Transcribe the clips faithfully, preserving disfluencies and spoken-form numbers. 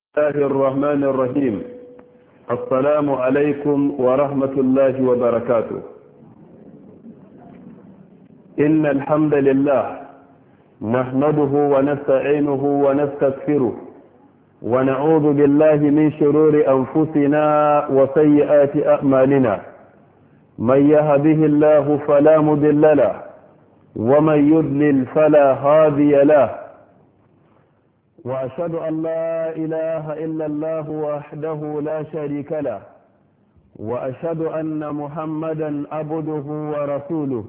الله الرحمن الرحيم. السلام عليكم ورحمة الله وبركاته. إن الحمد لله نحمده ونستعينه ونستغفره ونعوذ بالله من شرور أنفسنا وسيئات أعمالنا. من يهده الله فلا مضل له ومن يضلل فلا هادي له، وأشهد أن لا إله إلا الله وحده لا شريك له، وأشهد أن محمدا عبده ورسوله.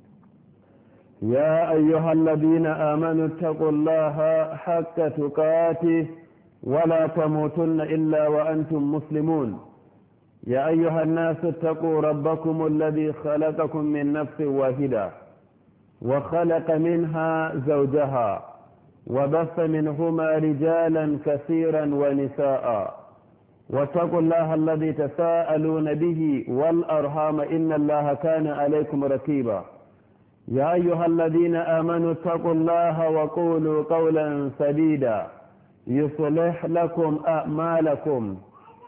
يا أيها الذين آمنوا اتقوا الله حق تقاته ولا تموتن إلا وأنتم مسلمون. يا أيها الناس اتقوا ربكم الذي خلقكم من نفس واحدة وخلق منها زوجها وبث منهما رجالا كثيرا ونساء، واتقوا الله الذي تساءلون به والأرحام إن الله كان عليكم رقيبا. يا أيها الذين آمنوا اتقوا الله وقولوا قولا سديدا يصلح لكم أعمالكم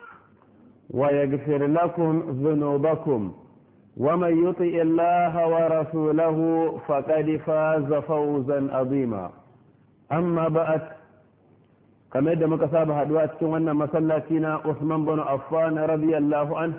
ويغفر لكم ذنوبكم، ومن يطع الله ورسوله فقد فاز فوزا عظيما. amma ba'at, kamar da muka saba haduwa cikin wannan masallaci na Usman bin Affan radiyallahu an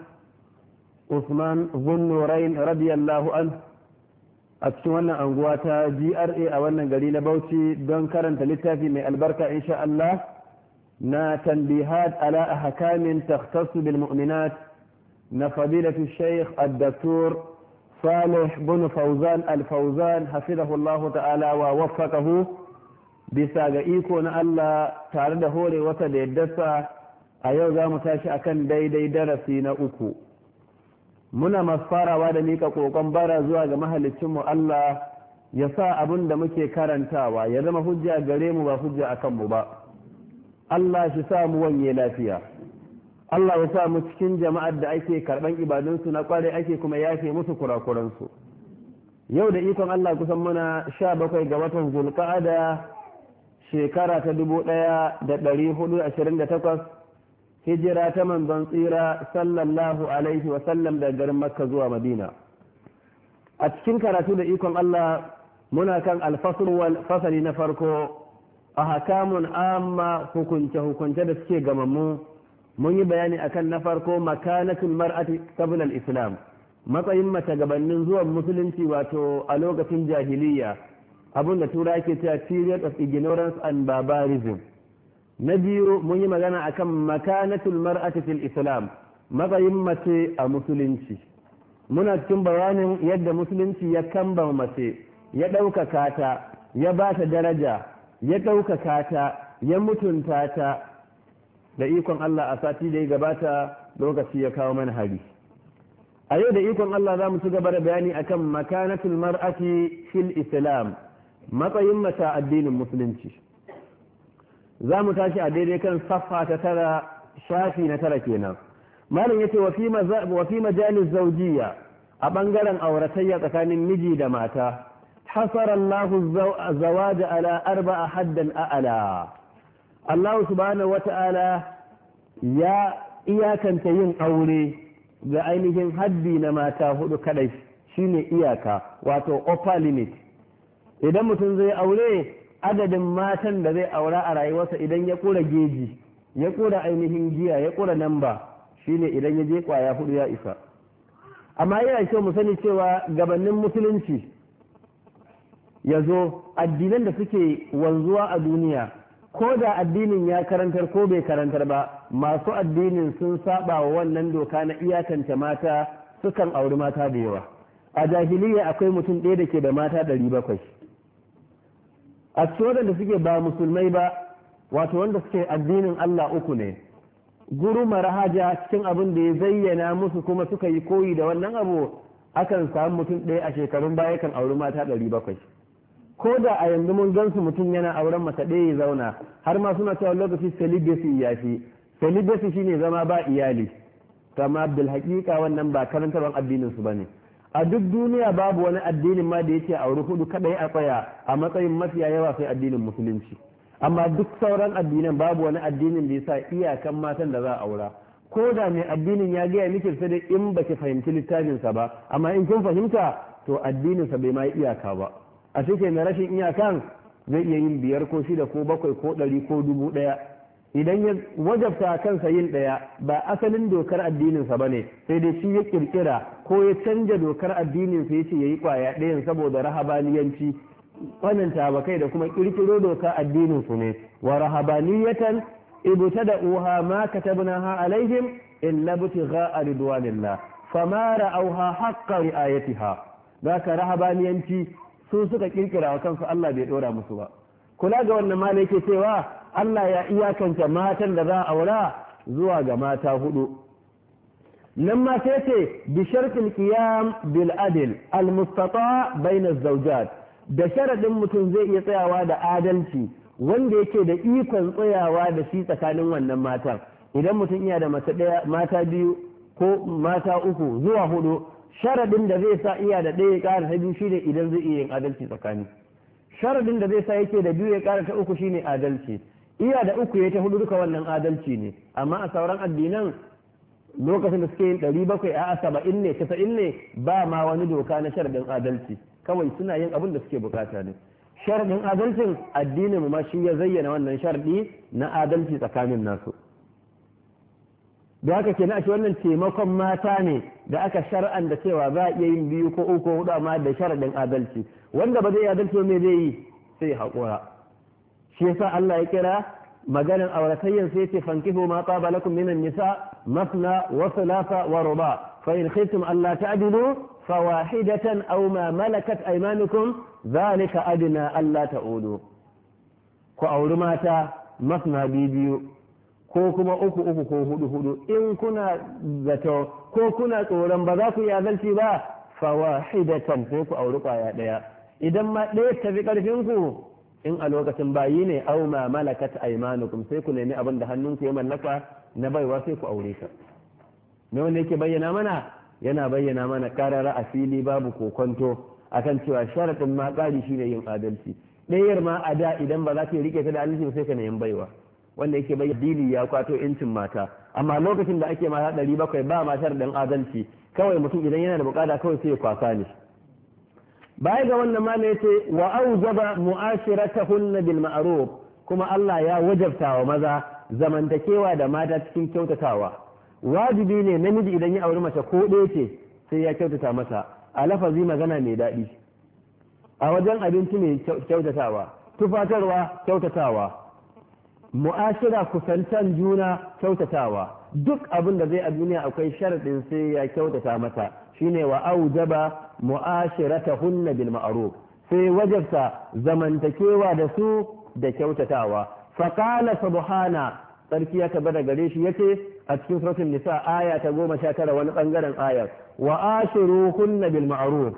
Usman bin Nurayn radiyallahu an a cikin wannan anguwa ta G R A a wannan gari na Bauchi don karanta littafi mai albarka insha Allah na tanbihat ala ahkamin takhtassu bil mu'minat na fadilatu Sheikh Ad-Daktur Salih bin Fawzan Al-Fawzan hafizahullahu ta'ala wa waffaqahu. Bisa ga iko na Allah tare da hore wata da yaddarsa, a yau za mu tashi akan daidai darasi na uku. Muna masu farawa da mika kokon bara zuwa ga mahalicinmu Allah ya sa abin da muke karantawa ya zama hujja gare mu ba hujja a kanmu ba. Allah shi sa mu wanye lafiya. Allah ya sa mu cikin jama'ar da ake karɓan ibadunsu na kware ake kuma yafe musu kurakuransu. Yau da ikon Allah kusan muna sha bakwai ga watan Zulqa'ada shekara ta dubu ɗaya da ɗari hudu ashirin da takwas, hijira ta manzon tsira sallallahu alaihi wasallam daga garin Makka zuwa Madina. A cikin karatu da ikon Allah muna kan alfasr wal fasali na farko a hakamun amma hukunce hukunce da suke gamammu. Mun yi bayani akan na farko makanatul mar'ati qabla al-islam, matsayin mace gabanin zuwan musulunci wato a lokacin jahiliya, abin da tura ke cewa period of ignorance and barbarism. Na biyu mun yi magana akan makanatul mar'ati fil islam, matsayin mace a musulunci. Muna cikin bayanin yadda musulunci ya kamba mace, ya ɗaukaka ta, ya ba ta daraja, ya ɗaukaka ta, ya mutunta ta. Da ikon Allah a sati da ya gabata lokaci ya kawo mana hari. A yau da ikon Allah za mu ci gaba da bayani akan makanatul mar'ati fil islam, matsayin mace addinin musulunci. Za mu tashi a daidai kan safha ta tara, shafi na tara kenan. Malam yace wa fi majalis zawjiyya, a bangaren auratayya tsakanin miji da mata, hasara Allahu zawaja ala arba'a haddan a'ala. Allah subhanahu wata'ala ya iyakanta yin aure ga ainihin haddi na mata hudu kadai, shine iyaka wato upper limit. Idan mutum zai aure, adadin matan da zai aura a rayuwarsa idan ya kura geji, ya kura ainihin giya, ya kura namba, shine idan ya je kwaya hudu ya isa. Amma yana kyau mu sani cewa gabanin musulunci ya zo, addinan da suke wanzuwa a duniya, ko da addinin ya karantar ko bai karantar ba, masu addinin sun saba wa wannan doka na iyakance mata, sukan auri mata da yawa. A jahiliya akwai mutum ɗaya da ke da mata ɗari bakwai. A cikin waɗanda suke ba musulmai ba, wato wanda suke addinin Allah uku ne, guru marahaja cikin abin da ya zayyana musu kuma suka yi koyi da wannan abu, akan samu mutum ɗaya a shekarun baya kan auri mata ɗari bakwai. Ko da a yanzu mun gansu mutum yana auren mata ɗaya ya zauna, har ma suna cewa lokaci celibacy ya fi. Celibacy shine zama ba iyali, kama bil haƙiƙa wannan ba karantarwar addinin su bane. A duk duniya babu wani addinin ma da yake auri hudu kadai a tsaya a matsayin mafiya yawa sai addinin musulunci. amma duk sauran addinan babu wani addinin da yasa iyakan matan da za a aura. Ko da mai addinin ya gaya miki sai dai in baki fahimci littafinsa ba, amma in kin fahimta to addininsa bai ma iyaka ba. A cikin mai rashin iyakan zai iya yin biyar ko shida ko bakwai ko ɗari ko dubu ɗaya. Idan ya wajabta kansa yin ɗaya ba asalin dokar addininsa ba ne, sai dai shi ya kirkira ko ya canja dokar addininsa ya ce ya yi ƙwaya ɗayan saboda rahabaniyanci, tsananta ba kai da kuma kirkiro dokar addininsu ne. Wa rahabaniyatan ibtada'uha ma katabnaha alaihim illa ibtigha'a ridwanillah fama ra'awha haqqa ri'ayatiha. Zaka rahabaniyanci su suka kirkira wa kansu, Allah bai dora musu ba. Kula ga wannan malai yake cewa Allah ya iyakanta matan da za a aura zuwa ga mata hudu. Nan ma sai ce bi shartil qiyam bil adl al mustata bayna az-zawjat, da sharadin mutum zai iya tsayawa da adalci wanda yake da ikon tsayawa da shi tsakanin wannan matan. Idan mutum iya da mata daya, mata biyu ko mata uku zuwa hudu, sharadin da zai sa iya da ɗaya ya ƙara ta biyu shine idan zai iya yin adalci tsakani. Sharadin da zai sa yake da biyu ya ƙara ta uku shine adalci. Iya da uku ya ta hudu duka wannan adalci ne, amma a sauran addinan lokacin da suke yin ɗari bakwai a saba'in ne casa'in ne ba ma wani doka na sharadin adalci, kawai suna yin abin da suke bukata ne. Sharadin adalcin addinin mu ma shi ya zayyana wannan sharadi na adalci tsakanin nasu. Da haka kenan a ce wannan taimakon mata ne da aka shar'an da cewa za a iya yin biyu ko uku ko hudu amma da sharadin adalci. Wanda ba zai adalci me zai yi sai haƙura. Shi yasa Allah ya kira maganar auratayyan sai ce fankihu ma qaba lakum minan nisa masna wa thulatha wa ruba fa in khiftum alla ta'dilu fawahidatan aw ma malakat aymanukum zalika adna alla ta'udu. Ku auri mata masna biyu ko kuma uku uku ko hudu hudu in kuna zato ko kuna tsoron ba za ku yi adalci ba fawahidatan sai ku auri kwaya daya. Idan ma ɗaya tafi karfin ku in a lokacin bayi ne au ma malakat aymanukum sai ku nemi abin da hannunku ya mallaka na baiwa sai ku aure ta. Me wanda yake bayyana mana yana bayyana mana karara a fili babu kokonto akan cewa sharadin ma ƙari shine yin adalci. Ɗayar ma a da idan ba za ka rike ta da adalci sai ka nemi baiwa, wanda yake bayyana dili ya kwato incin mata. Amma lokacin da ake mata ɗari bakwai ba ma sharadin adalci, kawai mutum idan yana da bukata kawai sai ya kwasa ne. baya ga wannan ma ne ce wa aujaba mu'ashiratahunna bil ma'ruf, kuma Allah ya wajabta wa maza zamantakewa da mata cikin kyautatawa. Wajibi ne namiji idan ya auri mace ko ɗaya ce sai ya kyautata mata, a lafazi magana mai daɗi, a wajen abinci mai kyautatawa, tufatarwa kyautatawa, mu'ashira kusantan juna kyautatawa. Duk abin da zai a duniya akwai sharaɗin sai ya kyautata mata, shine wa aujaba mu'ashiratahunna bil ma'ruf, sai wajabta zamantakewa da su da kyautatawa. Faqala subhana, sarki ya tabbata gare shi yace a cikin suratul nisa aya ta goma sha tara wani bangaren ayar, wa ashiruhunna bil ma'ruf,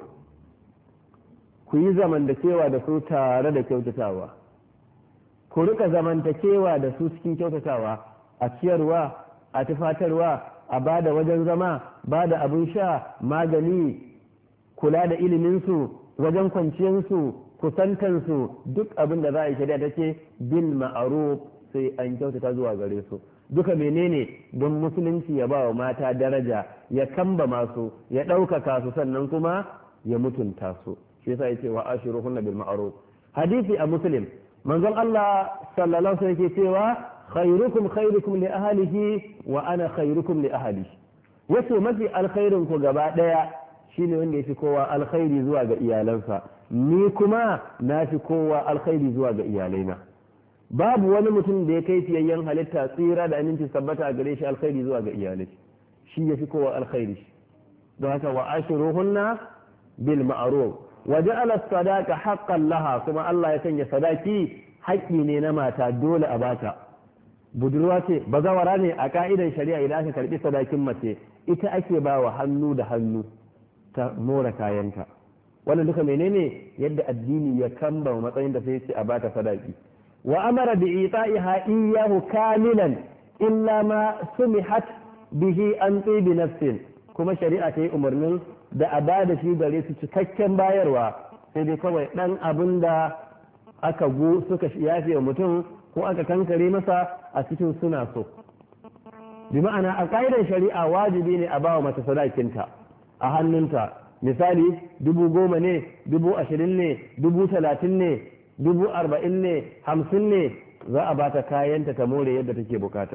ku yi zamantakewa da su tare da kyautatawa, ku rika zamantakewa da su cikin kyautatawa, a ciyarwa, a tufatarwa, a bada wajen zama, bada abin sha, magani, kula da iliminsu, wajen kwanciyarsu, kusantansu, duk abin da za a yi shari'a ta ce bil ma'ruf, sai an kyautata zuwa gare su. Duka menene? Don musulunci ya ba wa mata daraja, ya kamba masu, ya ɗaukaka su, sannan kuma ya mutunta su. Shi yasa yace wa ashiruhunna bil ma'ruf. Hadisi a Muslim, manzon Allah sallallahu alaihi wasallam yake cewa khairukum khairukum li ahlihi wa ana khairukum li ahli. Wato mafi alkhairin ku gaba daya shine wanda yafi kowa alkhairi zuwa ga iyalansa, ni kuma na fi kowa alkhairi zuwa ga iyalaina. Babu wani mutum da ya kai fiyayyen halitta tsira da aminci sabbata a gare shi alkhairi zuwa ga iyalai, shi yafi kowa alkhairi. Don haka wa ashiruhunna bil ma'ruf wa ja'ala as-sadaqa haqqan laha, kuma Allah ya sanya sadaki haƙƙi ne na mata, dole a bata. Budurwa ce, bazawara ne, a ka'idan shari'a idan aka karbi sadakin mace ita ake ba wa hannu da hannu ta more kayanta. Wannan duka menene? Yadda addini ya kamba matsayin da sai ce a bata sadaki. Wa amara bi ita'iha iyyahu kamilan illa ma sumihat bihi an tibi nafsin, kuma shari'a ta yi umarnin da a ba da shi gare su cikakken bayarwa, sai dai kawai dan abin da aka go suka yafe wa mutum ko aka kankare masa a cikin suna so. Bi ma'ana a ƙa'idar shari'a wajibi ne a bawa mace sadakinta a hannunta, misali dubu goma ne, dubu ashirin ne, dubu talatin ne, dubu arba'in ne, hamsin ne, za a bata kayanta ta more yadda take bukata.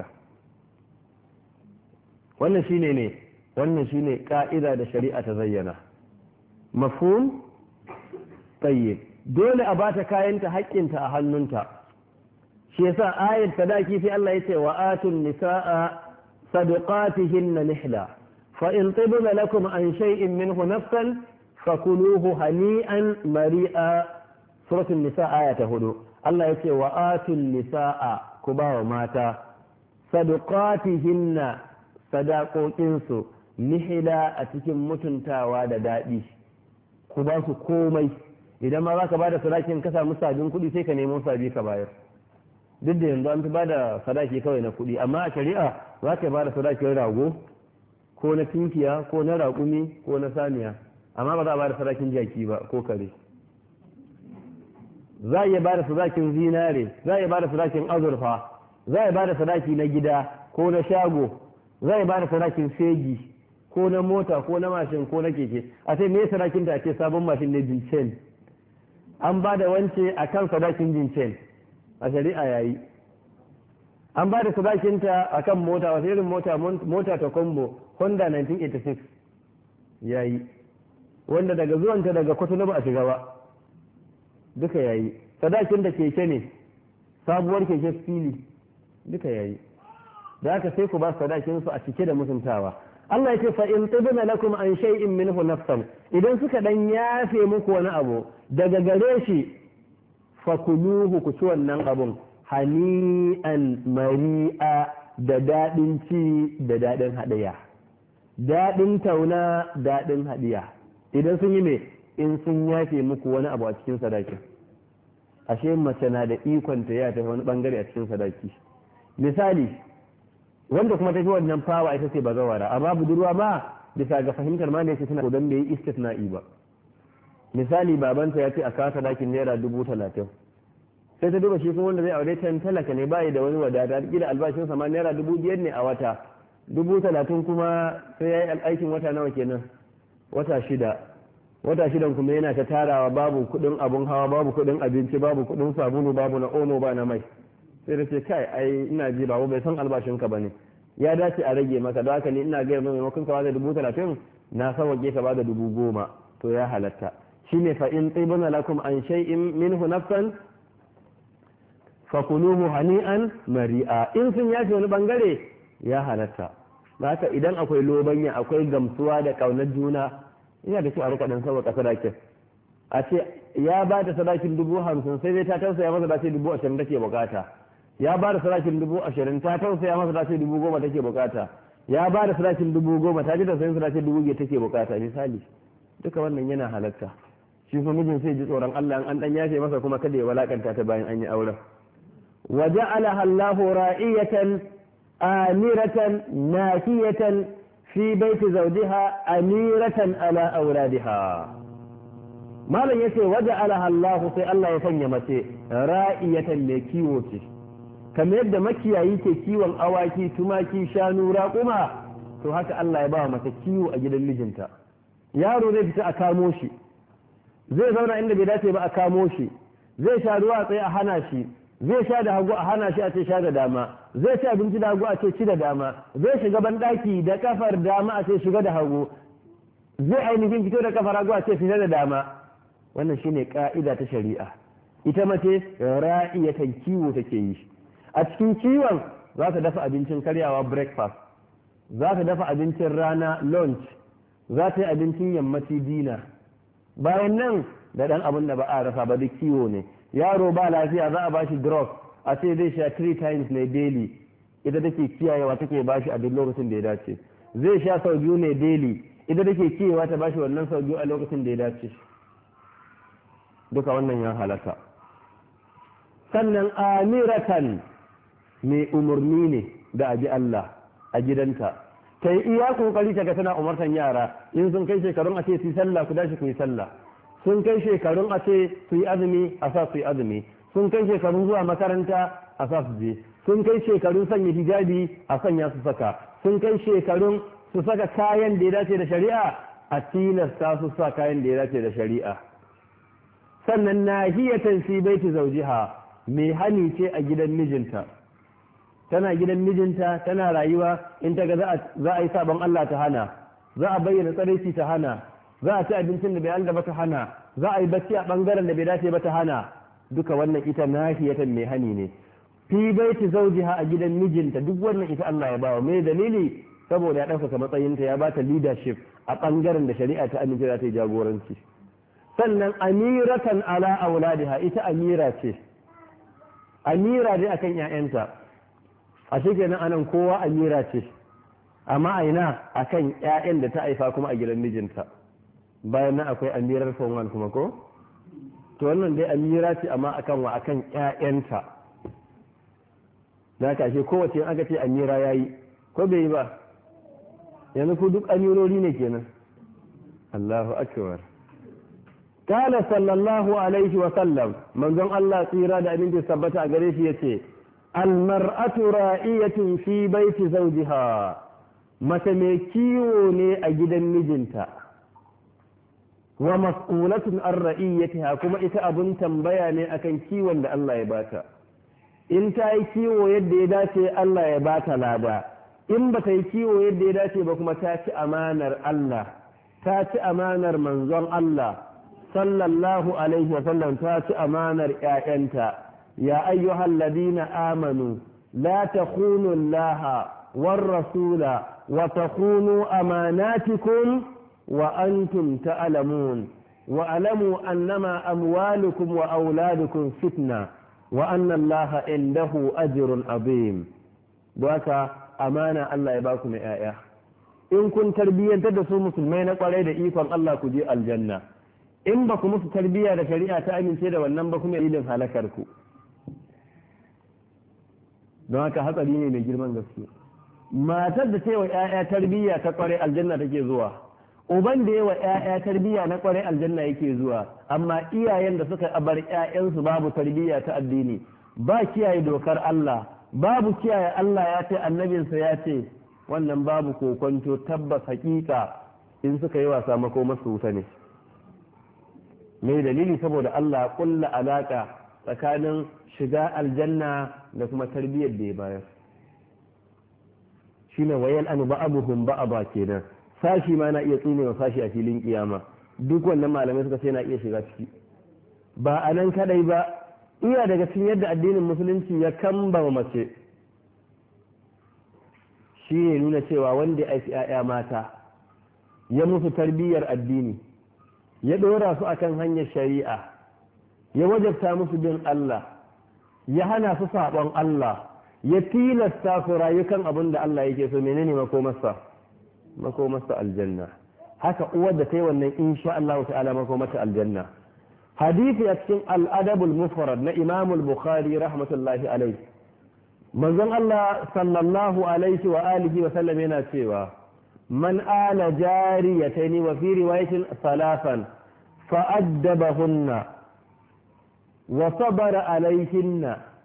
Wannan shine ne wannan shine ka'ida da shari'a ta zayyana. Mafhum? Tayyib. Dole a bata kayanta haƙƙinta a hannunta. Shi yasa ayat sadaki sai Allah yace wa atun nisaa sadaqatihinna nihla fa in tibna lakum an shay'in minhu nafsan fakuluhu hani'an mari'a. Suratul nisa aya ta hudu. Allah yace wa atun nisaa ku ba wa mata sadaqatihinna sadaƙoƙinsu nihila a cikin mutuntawa da daɗi, ku ba su komai. Idan ma za ka ba da sadakin ka samu sabin kuɗi sai ka nemo sabi ka bayar. Duk da yanzu an fi ba da sadaki kawai na kuɗi, amma a shari'a za ka ba da sadakin rago ko na tunkiya ko na raƙumi ko na saniya, amma ba za a ba da sadakin jaki ba ko kare. Za a iya ba da sadakin zinare, za a iya ba da sadakin azurfa, za a iya ba da sadaki na gida ko na shago, zai ba da sadakin fegi ko na mota ko na mashin ko na keke. A sai me sadakin da ake sabon mashin ne jincen, an ba da wance a kan sadakin jincen a shari'a yayi. An ba da sadakinta a kan mota, wasu irin mota mota ta combo Honda nineteen eighty-six yayi, wanda daga zuwanta daga kwatano ba a shiga ba, duka yayi. Sadakin da keke ne, sabuwar keke fili, duka yayi. Da haka sai ku ba sadakin su a cike da mutuntawa. Allah ya ce fa in tibna lakum an shay'in minhu nafsan, idan suka dan yafe muku wani abu daga gare shi fakuluhu, ku ci wannan abun hani'an mari'a, da dadin ci da dadin hadiya, dadin tauna dadin hadiya. Idan sun yi me, in sun yafe muku wani abu a cikin sadaki. Ashe mace na da ikon ta ya tafi wani bangare a cikin sadaki. Misali, wanda kuma tafi wannan fawa ita ce bazawara, amma budurwa ma bisa ga fahimtar ma ne ce tana kodan bai istisna'i ba. Misali, babanta ya ce a kawo sadakin naira dubu talatin, sai ta duba shi kuma wanda zai aure ta talaka ne, bai da wani wadata, kila albashinsa ma naira dubu biyar ne a wata, dubu talatin kuma sai ya yi aikin wata nawa kenan, wata shida. Wata shidan kuma yana ta tarawa, babu kuɗin abun hawa, babu kuɗin abinci, babu kuɗin sabulu, babu na omo, ba na mai. Sai da ce kai ai ina ji babu bai san albashinka ba ne, ya dace a rage maka, da haka ne ina gaya mai maimakon ka bada dubu talatin na sauke ka bada dubu goma, to ya halatta. Shine fa in tibna lakum an shay'in minhu nafsan fakuluhu hani'an mari'a. In sun yace wani bangare ya halatta. Da haka idan akwai lobanya, akwai gamsuwa da kaunar juna, ina da kyau a rika dan sauka sadakin. A ce ya ba da sadakin dubu hamsin sai dai ta tausaya masa da ce dubu ashirin take bukata. Ya ba da sadakin dubu ashirin ta tausaya masa da ce dubu goma take bukata. Ya ba da sadakin dubu goma ta ji da sayin sadakin dubu biyar take bukata. Misali, duka wannan yana halatta. Shi kuma mijin sai ji tsoron Allah an dan yafe masa kuma kada ya walakanta ta bayan an yi auren. Wa ja'alaha Allahu ra'iyatan amiratan nahiyatan fi baiti zawjiha amiratan ala auladiha. Malam yace waje alaha Allah sai Allah ya sanya mace ra'iyatan mai kiwo ce, kamar yadda makiyayi ke kiwon awaki, tumaki, shanu, raƙuma, to haka Allah ya ba mace kiwo a gidan mijinta. Yaro zai fita a kamo shi, zai zauna inda bai dace ba a kamo shi, zai sha ruwa a tsaye a hana shi, zai sha da hagu a hana shi a ce sha da dama, zai ci abinci da hagu a ce ci da dama, zai shiga banɗaki da kafar dama a ce shiga da hagu, zai ainihin fito da kafar hagu a ce fita da dama. Wannan shine ka'ida ta shari'a. Ita mace ra'iyatan kiwo take yi. A cikin kiwon za ta dafa abincin karyawa breakfast, za ta dafa abincin rana lunch, za ta yi abincin yammaci dina. Bayan nan da ɗan abin da ba a rasa ba duk kiwo ne. Yaro ba lafiya za a bashi drug, a ce zai sha three times ne daily, ita take kiyayewa take bashi a duk lokacin da ya dace. Zai sha sau biyu ne daily, ita take kiyayewa ta bashi wannan sau biyu a lokacin da ya dace. Duka wannan ya halaka. Sannan amiratan mai umarni ne da abi Allah a gidanta, ta yi iya kokari ta ga tana umartan yara, in sun kai shekarun a ce su yi sallah ku dashi ku yi sallah, sun kai shekarun a ce su yi azumi a sa su yi azumi, sun kai shekarun zuwa makaranta a sa su je, sun kai shekarun sanya hijabi a sanya su saka, sun kai shekarun su saka kayan da ya dace da shari'a a tilasta su sa kayan da ya dace da shari'a. Sannan nahiyatan fi baiti zawjiha, mai hani ce a gidan mijinta, tana gidan mijinta tana rayuwa, in ta ga za a yi sabon Allah ta hana, za a bayyana tsaraici ta hana, za a ci abincin da bai Allah ba ta hana, za a yi bacci a bangaren da bai dace ba ta hana, duka wannan ita nahiyatan mai hani ne. Fi baiti zawjiha, a gidan mijinta, duk wannan ita Allah ya bawa. Me dalili? Saboda ya ɗaukaka matsayinta, ya bata leadership a bangaren da shari'a ta amince za ta yi jagoranci. Sannan amiratan ala auladiha, ita amira ce, amira dai akan ƴaƴanta. A shi kenan anan kowa amira ce, amma aina akan ƴaƴan da ta haifa kuma a gidan mijinta. Bayan nan akwai amirar fonwan kuma ko? To wannan dai amira ce amma akan wa akan ƴaƴanta. Da ka ce kowace aka ce amira yayi ko bai yi ba? Yanzu ku duk amirori ne kenan. Allahu akbar. Kala sallallahu alaihi wa sallam, manzon Allah tsira da abinci sabbata a gare shi yace almar'atu ra'iyatun fi baiti zawjiha, mace mai kiwo ne a gidan mijinta, wa mas'ulatun an ra'iyatiha, kuma ita abun tambaya ne akan kiwon da Allah ya bata. In ta yi kiwo yadda ya dace Allah ya bata lada, in ba ta yi kiwo yadda ya dace ba kuma ta ci amanar Allah, ta ci amanar manzon Allah sallallahu alaihi wa sallam, ta ci amanar ƴaƴanta. يا أيها الذين آمنوا لا تخونوا الله والرسول وتخونوا أماناتكم وأنتم تعلمون واعلموا أنما أموالكم وأولادكم فتنة وأن الله عنده أجر عظيم. دوكا أمانة الله يباكم آية. إن كنت تربية تدسوا مسلمين قريد إيقان الله كجي الجنة. إن بكم تربية لشريعة تأمين سيدة والنبكم يلين هلكركم. don haka hatsari ne mai girman gaske. Matar da ta yi wa 'ya'ya tarbiyya ta kware aljanna take zuwa, uban da ya wa 'ya'ya tarbiyya na kware aljanna yake zuwa, amma iyayen da suka bar 'ya'yansu babu tarbiyya ta addini, ba kiyaye dokar Allah, babu kiyaye Allah ya ce annabinsa ya ce, wannan babu kokonto tabbas hakika in suka yi wasa mako masu wuta ne. Mai dalili saboda Allah kulla alaka tsakanin shiga aljanna da kuma tarbiyyar da ya bayar. Shine wayal an ba'abuhum ba'aba kenan, sashi ma na iya tsinewa sashi a filin kiyama, duk wannan malamai suka ce na iya shiga ciki. Ba a nan kadai ba, iya daga cikin yadda addinin musulunci ya kamba mace shi ne nuna cewa wanda ya aiki 'ya'ya mata ya musu tarbiyyar addini, ya ɗora su akan hanyar shari'a, ya wajabta musu bin Allah, ya hana su saɓon Allah, ya tilasta su rayukan abin da Allah yake so. Menene makomarsa? Makomarsa aljanna. Haka uwar da ta yi wannan insha Allah ta'ala makomarta aljanna. Hadisi a cikin al'adabul mufrad na Imam al-Bukhari rahmatullahi alaihi, manzon Allah sallallahu alaihi wa alihi wa sallam yana cewa man ala jariyataini wa fi riwayatin salasan fa'addabahunna وصبر عليهن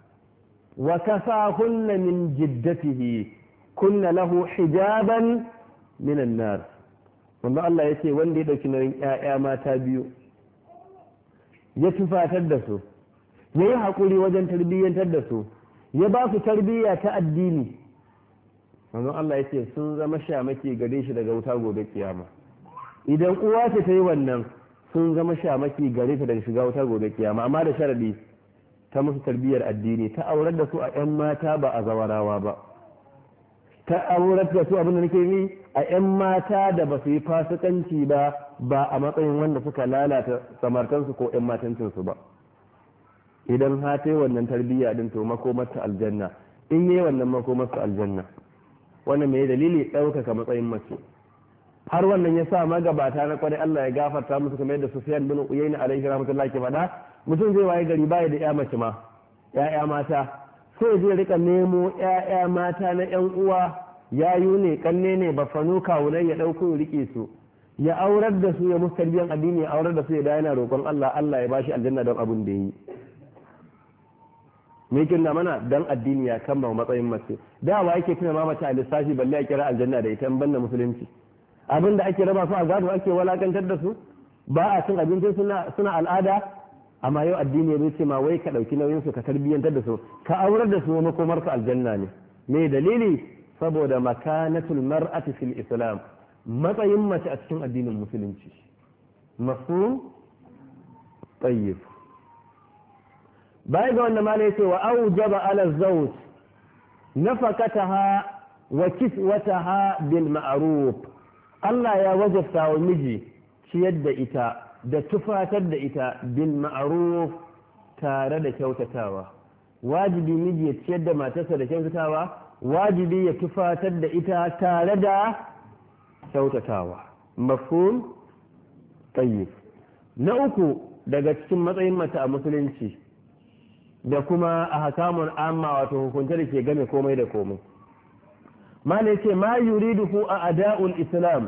وكفاهن من جدته كن له حجابا من النار. wanda Allah ya ce wanda ya ɗauki nauyin ‘ya'ya mata biyu ya tufatar da su, ya yi haƙuri wajen tarbiyyantar da su, ya ba su tarbiyya ta addini, wanda Allah ya ce sun zama shamaki gare shi daga wuta gobe kiyama. Idan uwa ce ta yi wannan, sun zama shamaki gare ta daga shiga wuta gobe kiyama, amma da sharadi ta musu tarbiyyar addini, ta aurar da su a ‘yan mata ba a zawarawa ba, ta aurar da su abin da nake yi a ‘yan mata da ba su yi fasikanci ba, ba a matsayin wanda suka lalata samartansu ko ‘yan matancinsu ba. Idan ha ta yi wannan tarbiyya din to makomarta aljanna, in yi wannan makomarta aljanna. Wannan mai dalili ɗaukaka matsayin mace. Har wannan ya sa magabata na kwarai Allah ya gafarta musu, kamar yadda Sufyan bin Uyayna alaihi rahmatullahi ke faɗa, mutum zai waye gari baya da ƴa mace ma, ƴaƴa mata, sai zai rika nemo ƴaƴa mata na ƴan uwa, yayu ne, kanne ne, bafanu, kawunai, ya ɗauko ya rike su, ya aurar da su, ya musu tarbiyyar addini, ya aurar da su, ya da yana roƙon Allah Allah ya bashi aljanna don abin da yi. me kinna mana dan addini ya kamba matsayin mace da wa yake tuna ma mace a lissafi balle a kira aljanna da ita in banda musulunci abin da ake raba su a gado ake walakantar da su ba a cin abinci suna suna al'ada amma yau addini ya ce ma wai ka dauki nauyin su ka tarbiyyantar da su ka aurar da su makomar su aljanna ne me dalili saboda makanatul mar'ati fil islam matsayin mace a cikin addinin musulunci mafhum tayyib bai ga wanda malai yace wa aujaba ala zawj nafaqataha wa kiswataha bil ma'ruf Allah ya wajabta wa miji ciyar da ita da tufatar da ita bil ma'ruf tare da kyautatawa wajibi miji ya ciyar da matarsa da kyautatawa wajibi ya tufatar da ita tare da kyautatawa mafhum tayyib na uku daga cikin matsayin mace a musulunci da kuma a hakamun amma wato hukunce da ke game komai da komai mana ce ma yuriduhu a ada'ul islam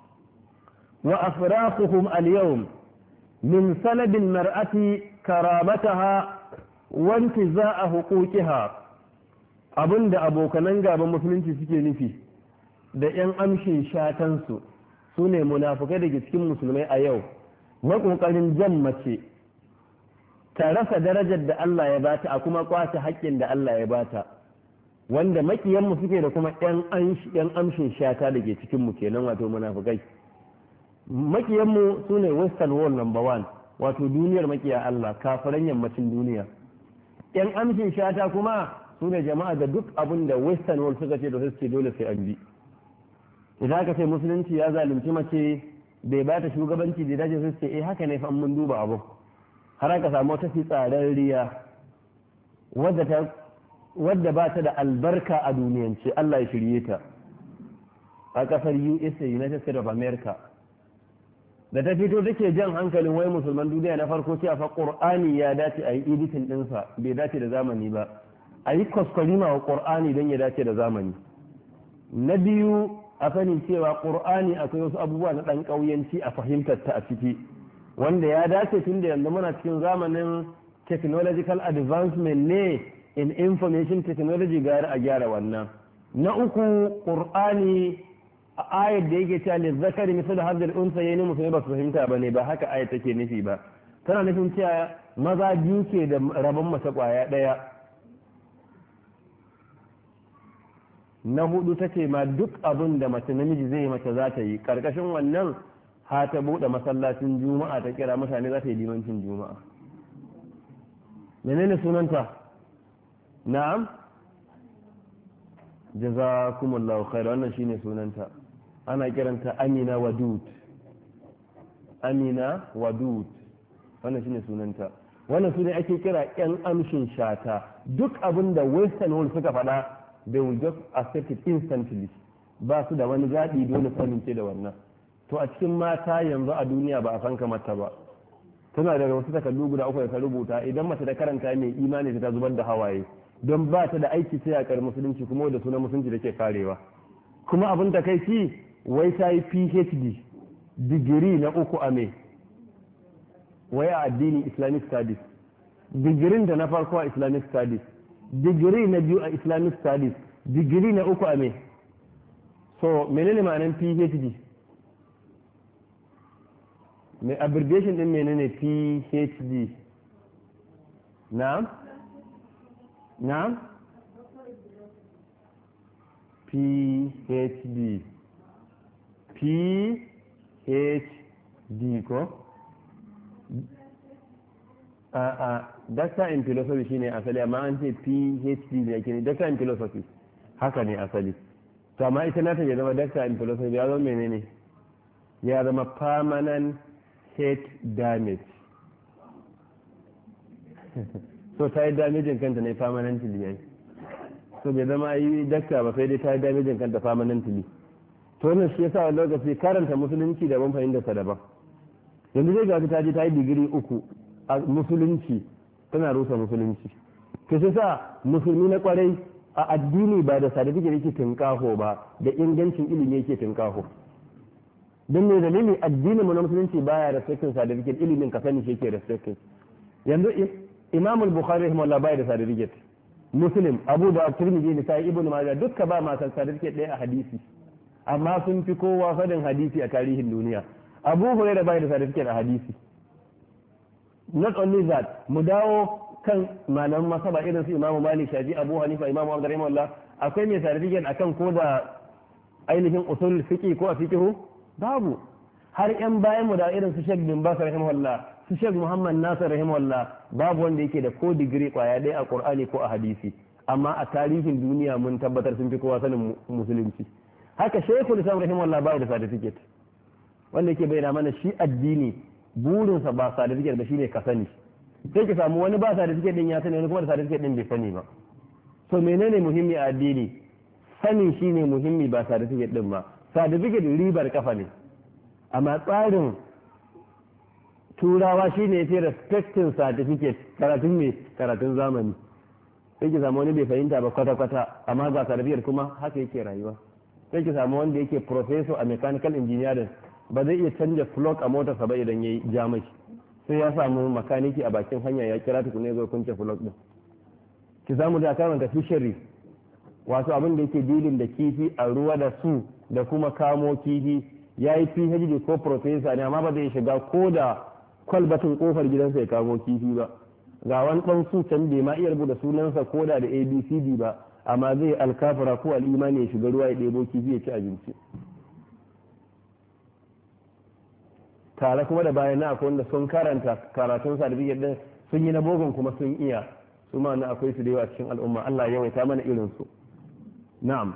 wa afraquhum al-yawm min salabin mar'ati karamataha wa intiza'a huquqiha abinda abokanan gaban musulunci suke nufi da yan amshin shatansu su ne munafukai daga cikin musulmai a yau makokarin jan mace ta rasa darajar da Allah ya bata a kuma kwace haƙƙin da Allah ya bata wanda makiyanmu suke da kuma yan amshin shata da ke cikinmu kenan wato munafukai makiyanmu su ne western world number one wato duniyar makiya Allah kafiran yammacin duniya yan amshin shata kuma su ne jama'a da duk abin da western world suka ce da su ce dole sai an bi idan aka ce musulunci ya zalunci mace bai ba ta shugabanci da dace su ce eh haka ne fa mun duba abu har aka samu wata fitsararriya wadda ta wadda ba ta da albarka a duniyance Allah ya shirye ta a kasar U S A United States of America da ta fito take jan hankalin wai musulman duniya na farko cewa fa Qur'ani ya dace a yi editing ɗinsa bai dace da zamani ba a yi kwaskwarima wa Qur'ani don ya dace da zamani na biyu a sani cewa Qur'ani akwai wasu abubuwa na ɗan ƙauyanci a fahimtar ta a ciki wanda ya dace tun da yanzu muna cikin zamanin technological advancement ne in information technology gari a gyara wannan na uku Qur'ani a ayat da yake cewa li zakari misal hadal unsa yayin musulmi ba su fahimta bane ba haka ayat take nufi ba tana nufin cewa maza biyu ke da rabon mace kwaya daya na hudu tace ma duk abin da mace namiji zai mace za ta yi karkashin wannan ha ta bude masallacin juma'a ta kira mutane za ta yi limancin juma'a menene sunanta na'am jazakumullahu khair wannan shine sunanta ana kiranta Amina Wadud Amina Wadud wannan shine sunanta wannan sune ake kira yan amshin shata duk abinda western world suka faɗa they will just accept it instantly ba su da wani zaɓi dole sanince da wannan to a cikin mata yanzu a duniya ba a san kamata ba tana da wasu takardu guda uku da ta rubuta idan mace da karanta mai imani ta zubar da hawaye don ba ta da aiki sai a kar musulunci kuma da sunan musulunci da ke karewa kuma abin da kai ci wai ta yi P H D digiri na uku a me wai a addini Islamic studies digirin da na farko a Islamic studies digiri na biyu a Islamic studies digiri na uku a me so menene ma'anar P H D mai abbreviation din menene P H D na'am na'am P H D P H D ko a a doctor in philosophy shine asali amma an ce P H D ne yake ne doctor in philosophy haka ne asali to amma ita na ta ya zama doctor in philosophy ya zama menene ya zama permanent head damage so ta yi damejin kanta ne permanently yayi so bai zama yi dakta ba sai dai ta yi damejin kanta permanently to wannan shi yasa wani lokaci karanta musulunci da ban fahimta sa daban yanzu zai ga ta je ta yi digiri uku a musulunci tana rusa musulunci to sai sa musulmi na kwarai a addini ba da certificate yake tinkaho ba da ingancin ilimi yake tinkaho don me dalili addinin mu na musulunci baya respecting certificate ilimin ka sani shi yake respecting yanzu imam al-bukhari rahimahullah bai da certificate muslim abu da tirmidhi da sai ibnu majah dukka ba ma certificate ɗaya a hadisi amma sun fi kowa fadin hadisi a tarihin duniya. abu hurairah bai da certificate a hadisi. Not only that, mu dawo kan malaman masaba irin su imamu malik, shafi, abu hanifa, imamu abu rahimahullah, akwai mai certificate akan ko da ainihin usul fiqi ko a fiqhu babu. har yan bayan mu da irin su Sheikh bin Bas rahimahullah, su Sheikh Muhammad Nasir rahimahullah, babu wanda yake da ko digiri kwaya dai a Qur'ani ko a hadisi, amma a tarihin duniya mun tabbatar sun fi kowa sanin musulunci. Haka Sheikhul Islam rahimahullah ba da certificate, wanda yake bayyana mana shi addini burinsa ba certificate ba shine ka sani. Sai ki samu wani ba certificate din ya sani, wani kuma da certificate din bai sani ba. To menene muhimmi a addini? Sani shine muhimmi ba certificate din ba. Certificate ribar kafa ne, amma tsarin turawa shine ya ce respecting certificate, karatun me karatun zamani. Sai ki samu wani bai fahimta ba kwata-kwata, amma ga certificate kuma haka yake rayuwa. Sai ki samu wanda yake professor a mechanical engineering ba zai iya canja flok a motarsa ba idan ya yi jamai, sai ya samu makaniki a bakin hanya ya kira tukune zai kunce flok din. Ki samu da karanta fishery, wato abin da yake dilin da kifi a ruwa da su da kuma kamo kifi, ya yi P H D ko professor ne, amma ba zai shiga ko da kwalbatin kofar gidansa ya kamo kifi ba. Ga wani ɗan su can bai ma iya rubuta sunansa ko da da A B C D ba, amma zai alkafara ko al'imani ya shiga ruwa ya ɗebo kifi ya ci abinci. Tare kuma da bayan na akwai wanda sun karanta karatun certificate din, sun yi na bogon kuma sun iya, su ma na akwai su da yawa cikin al'umma. Allah ya yawaita mana irin su. Na'am.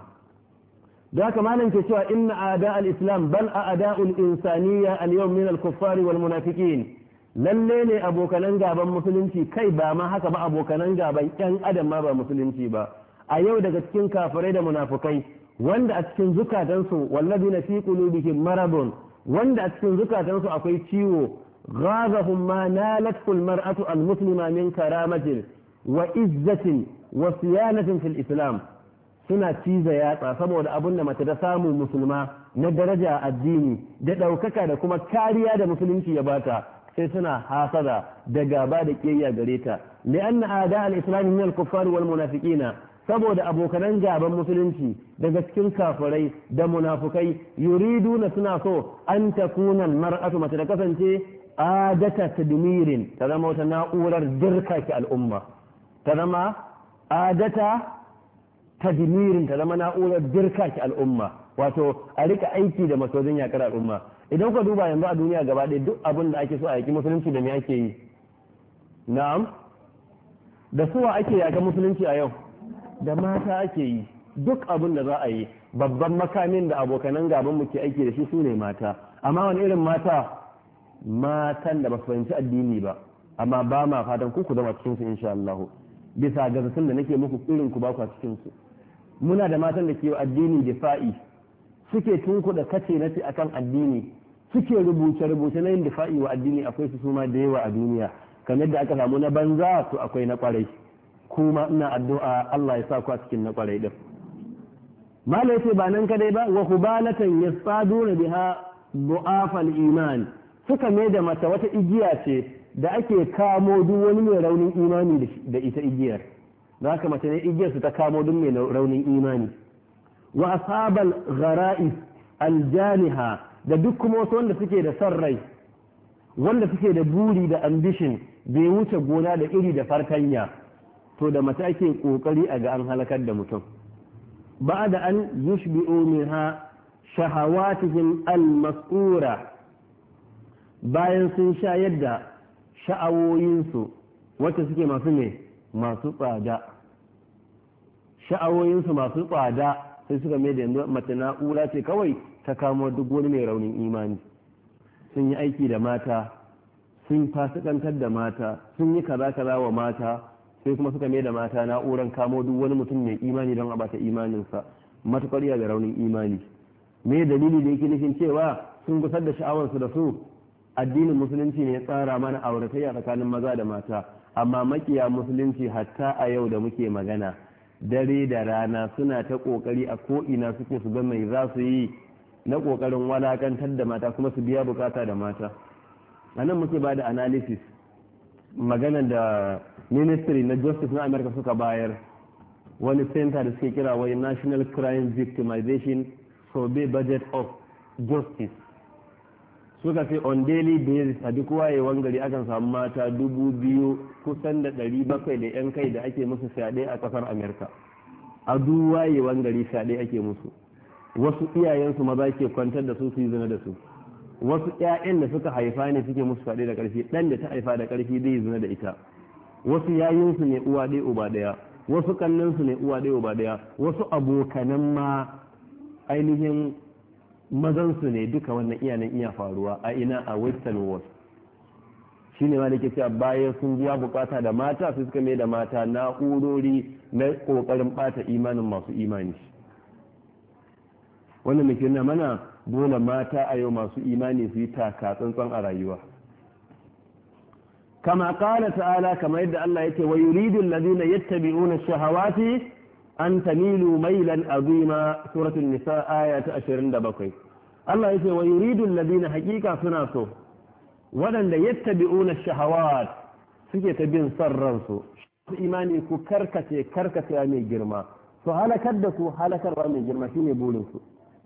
Da haka malam ke cewa inna a'da al-islam bal a'da'ul insaniyya al-yawm min al-kuffari wal munafiqin. Lalle ne abokanan gaban musulunci, kai ba ma haka ba, abokanan gaban yan adam ma ba musulunci ba. A yau daga cikin kafirai da munafukai, wanda a cikin zukatansu walladina fi qulubihim maradun, wanda a cikin zukatansu akwai ciwo, ghazahum ma nalathu al-mar'atu al-muslima min karamatin wa izzatin wa siyanatin fil islam. Suna ciza yatsa saboda abin da mace ta samu musulma na daraja addini da ɗaukaka da kuma kariya da musulunci ya bata, sai suna hasada da gaba da kiyayya gare ta. li'anna a'da al-islam min al-kuffar wal munafiqina, saboda abokanan gaban musulunci daga cikin kafirai da munafukai yuriduna suna so an takuna mar'atu, mace da kasance adata tadmirin, ta zama wata na'urar dirka ki al'umma, ta zama adata tadmirin, ta zama na'urar dirka ki al'umma, wato a rika aiki da masojin yakar al'umma. Idan ka duba yanzu a duniya gaba ɗaya duk abin da ake so a yaki musulunci da me ake yi? Na'am, da suwa ake yaka musulunci a yau? Da mata ake yi. Duk abin da za a yi, babban makamin da abokanan gaban mu ke aiki da shi su ne mata. Amma wani irin mata? Matan da ba su fahimci addini ba, amma ba ma fatan ku ku zama cikin su insha Allah. Bisa ga zaton da nake muku irin ku ba ku cikin su. Muna da matan da ke addini difa'i, suke tunkuɗa kace nace akan addini, suke rubuce rubuce na yin difa'i wa addini, akwai su suma da yawa a duniya. Kamar da aka samu na banza, to akwai na kwarai. Kuma ina addu'a Allah ya sa ku a cikin na kwarai din. Malai ce ba nan kadai ba, wa hubalatan yasaduna biha du'afal iman, suka mai da mata wata igiya ce da ake kamo duk wani mai raunin imani da ita igiyar. Da haka mace ne igiyar su ta kamo duk mai raunin imani. Wa ashabal ghara'is aljaniha, da duk kuma wasu wanda suke da son rai, wanda suke da buri da ambition, bai wuce gona da iri da fartanya, to da mace ake kokari a ga an halakar da mutum. Ba da an yushbi'u minha shahawatihim al-mas'ura, bayan sun shayar da sha'awoyinsu wacce suke masu ne masu tsada, sha'awoyinsu masu tsada, sai suka mai da yanzu mace na'ura ce kawai ta kamo duk wani mai raunin imani. Sun yi aiki da mata, sun fasikantar da mata, sun yi kaza kaza wa mata, sai kuma suka mai da mata na'uran kamo duk wani mutum mai imani don a bata imaninsa, matukar iya da raunin imani. Me dalili da yake nufin cewa sun gusar da sha'awarsu da su? Addinin musulunci ne ya tsara mana auratayya tsakanin maza da mata, amma makiya musulunci hatta a yau da muke magana, dare da rana suna ta kokari a ko'ina suke su ga mai za su yi na kokarin walakantar da mata kuma su biya bukata da mata. A nan muke ba da analysis, magana da ministry na justice na America suka bayar wani center da suke kira wai National Crime Victimization Survey Budget of Justice. Suka ce on daily basis a duk wayewan gari akan samu mata dubu biyu kusan da ɗari bakwai da yan kai da ake musu fyaɗe a ƙasar Amerika. A duk wayewan gari fyaɗe ake musu. Wasu iyayensu maza ke kwantar da su su yi zina da su. Wasu ƴaƴan da suka haifa ne suke musu fyaɗe da ƙarfi, ɗan da ta haifa da ƙarfi zai zina da ita. Wasu yayinsu ne uwa ɗaya uba ɗaya, wasu kannansu ne uwa ɗaya uba ɗaya, wasu abokanan ma ainihin mazansu ne, duka wannan iyanan iya faruwa a ina a western world. Shi ne ma da ke cewa bayan sun biya bukata da mata su suka mai da mata na'urori na ƙoƙarin ɓata imanin masu imani. Wannan mai kirna mana dole mata a yau masu imani su yi taka tsantsan a rayuwa. كما قال تعالى كما يدعى الله يتي ويريد الذين يتبعون الشهوات أن تميلوا ميلا عظيما سورة النساء آية أشرين دبقي الله يتي ويريد الذين حقيقة سناسو ولن يتبعون الشهوات سكي تبين سرنسو إيماني كو كركتي كركتي أمي جرما فهلا كدكو هلا كروا أمي جرما شيني بولنسو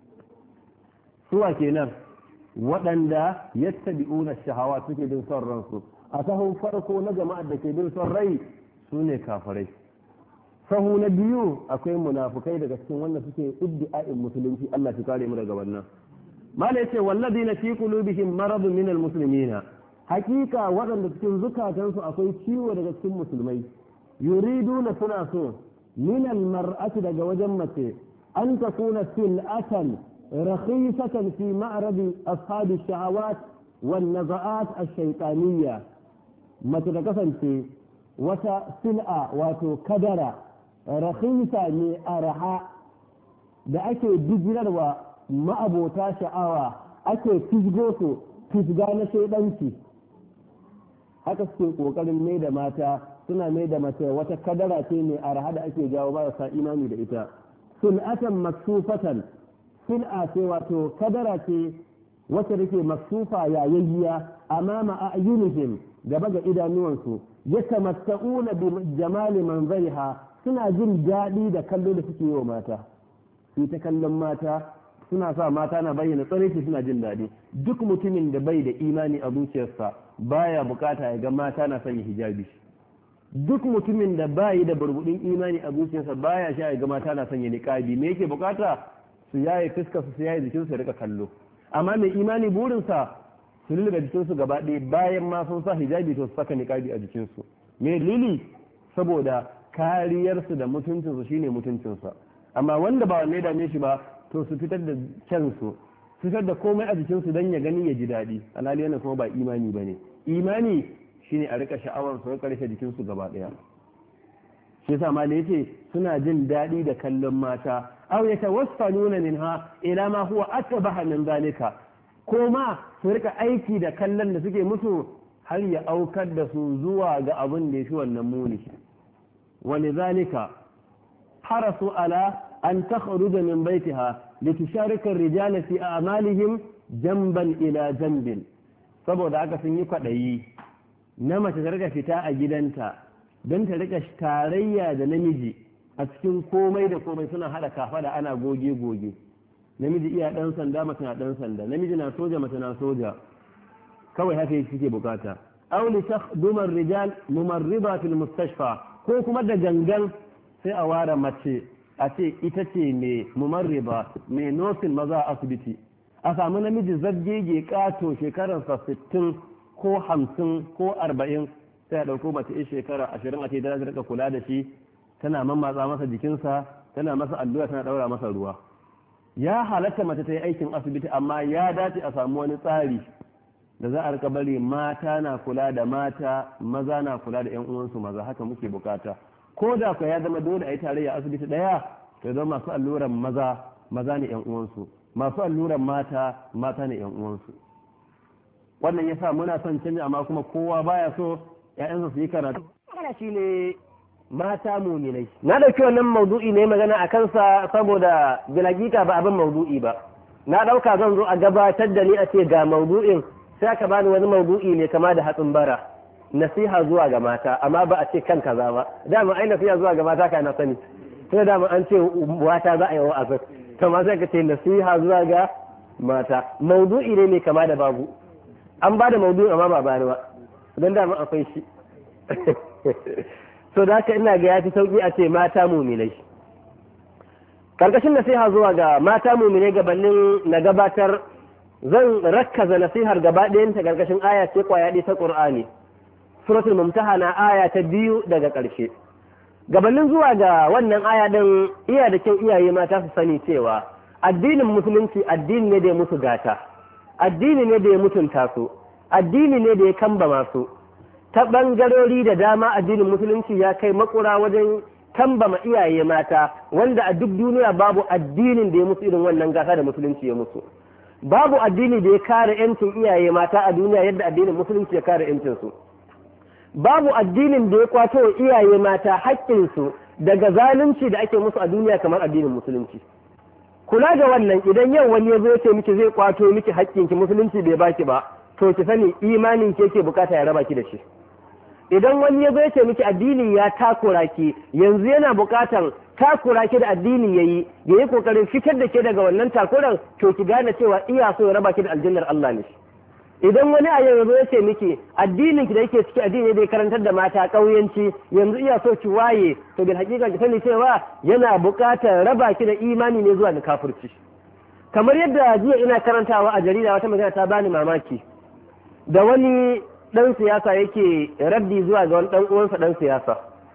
سوى كينا ولن يتبعون الشهوات سكي تبين سرنسو a sahun farko na jama'ar da ke bin son rai su ne kafirai. Sahu na biyu akwai munafukai daga cikin wanda suke iddi'a'in musulunci, Allah shi kare mu daga wannan. Mala yace walladina fi qulubihim maradun minal muslimina, hakika waɗanda cikin zukatansu akwai ciwo daga cikin musulmai, yuriduna suna so minal mar'ati daga wajen mace an takuna sil'atan rakhisatan fi ma'radi ashabi shahawat wan naza'at ash-shaytaniyya, mace da kasance wata sil'a wato kadara rahisa ne araha da ake bijirarwa ma'abota sha'awa, ake fisgo su fisga na shaidanci. Haka suke kokarin mai da mata, suna mai da mace wata kadara ce mai araha da ake jawo marasa imani da ita. Sul'atan maksufatan, sil'a ce wato kadara ce wacce take maksufa yayayya amama a'yunihim gaba ga idanuwansu, yatamatta'una bi jamali manzariha, suna jin daɗi da kallo da suke yi wa mata. Su ta kallon mata suna sa mata na bayyana tsareci, suna jin daɗi. Duk mutumin da bai da imani a zuciyarsa baya bukata ya ga mata na sanya hijabi. Duk mutumin da bayi da burbudin imani a zuciyarsa baya sha ya ga mata na sanya niqabi. Me yake bukata? Su yaye fuskar su yaye jikin su rika kallo. Amma mai imani burinsa su lulluɓe jikinsu gaba ɗaya, bayan ma sun sa hijabi to su saka niqabi a jikinsu. Me lili? Saboda kariyarsu da mutuncinsu shine mutuncinsa. Amma wanda ba wanne dame shi ba to su fitar da kyansu, fitar da komai a jikinsu don ya gani ya ji daɗi. Alhali yana kuma ba imani ba ne. Imani shine a rika sha'awar su rika rufe jikinsu gaba ɗaya. Shi yasa ma da yace suna jin daɗi da kallon mata, aw yatawassaluna minha ila ma huwa atbaha min zalika, ko ma su rika aiki da kallon da suke musu har ya aukar da su zuwa ga abin da yafi wannan muni. ولذلك حرصوا على أن تخرج من بيتها لتشارك الرجال في أعمالهم جنبا إلى جنب. saboda aka sun yi kwaɗayi na mace ta rika fita a gidanta don ta rika tarayya da namiji a cikin komai da komai, suna haɗa kafa da ana goge-goge. Namiji iya ɗan sanda, mace na ɗan sanda, namiji na soja, mace na soja, kawai haka yake suke bukata. auli takhdumar rijal mumarrida fil mustashfa, ko kuma da gangan sai a ware mace a ce ita ce mai mumarriba, mai nosin maza a asibiti, a samu namiji zabgege kato shekararsa sittin ko hamsin ko arba'in, sai a ɗauko mace ya shekara ashirin a ce da rika kula da shi, tana mammatsa masa jikinsa, tana masa allura, tana ɗaura masa ruwa. Ya halatta mace ta yi aikin asibiti, amma ya dace a samu wani tsari da za a rika bari mata na kula da mata, maza na kula da 'yan uwansu maza. Haka muke bukata. Ko da ka ya zama dole a yi tarayya asibiti ɗaya, to zama masu alluran maza maza ne 'yan uwansu, masu alluran mata mata ne 'yan uwansu. Wannan yasa muna son canji, amma kuma kowa baya so 'ya'yansa su yi karatu. Wannan shine mata muminai. Na dauki wannan maudu'i ne magana a kansa saboda bilagita ba abin maudu'i ba. Na dauka zan zo a gabatar da ni a ce ga maudu'in, sai aka bani wani maudu'i ne kama da hatsin bara, nasiha zuwa ga mata, amma ba a ce kan kaza ba. Dama ai nasiha zuwa ga mata ka na sani. sai da an ce mata za a yi wa'azin kamar sai ka ce nasiha zuwa ga mata maudu'i ne mai kama da babu an ba da maudu'i amma ba bani ba don da akwai shi so da haka ina ga yafi sauki a ce mata muminai karkashin nasiha zuwa ga mata muminai gabanin na gabatar zan rakkaza nasihar gaba ɗayanta karkashin aya ce kwaya ɗaya ta Qur'ani suratul mumtahana aya ta biyu daga ƙarshe gabanin zuwa ga wannan aya din iya da kyau iyaye mata su sani cewa addinin musulunci addini ne da ya musu gata addini ne da ya mutunta su addini ne da ya kambama su ta bangarori da dama addinin musulunci ya kai makura wajen kambama iyaye mata wanda a duk duniya babu addinin da ya musu irin wannan gata da musulunci ya musu babu addini da ya kare yancin iyaye mata a duniya yadda addinin musulunci ya kare yancin su babu addinin da ya kwato wa iyaye mata haƙƙinsu daga zalunci da ake musu a duniya kamar addinin musulunci kula da wannan idan yau wani ya zo ce miki zai kwato miki haƙƙinki musulunci bai baki ba to ki sani imanin ki yake bukata ya raba ki da shi idan wani ya zo ce miki addini ya takura ki yanzu yana bukatan takura ki da addini yayi yayi kokarin fitar da ke daga wannan takuran to ki gane cewa iya so ya raba ki da aljannar Allah ne idan wani a yanzu ya ce miki addinin ki da yake ciki addini da ya karantar da mata ƙauyanci yanzu iya so ki waye to bil hakika ki sani cewa yana buƙatar raba ki da imani ne zuwa ga kafirci kamar yadda jiya ina karantawa a jarida wata magana ta bani mamaki da wani dan siyasa yake raddi zuwa ga wani dan uwansa dan siyasa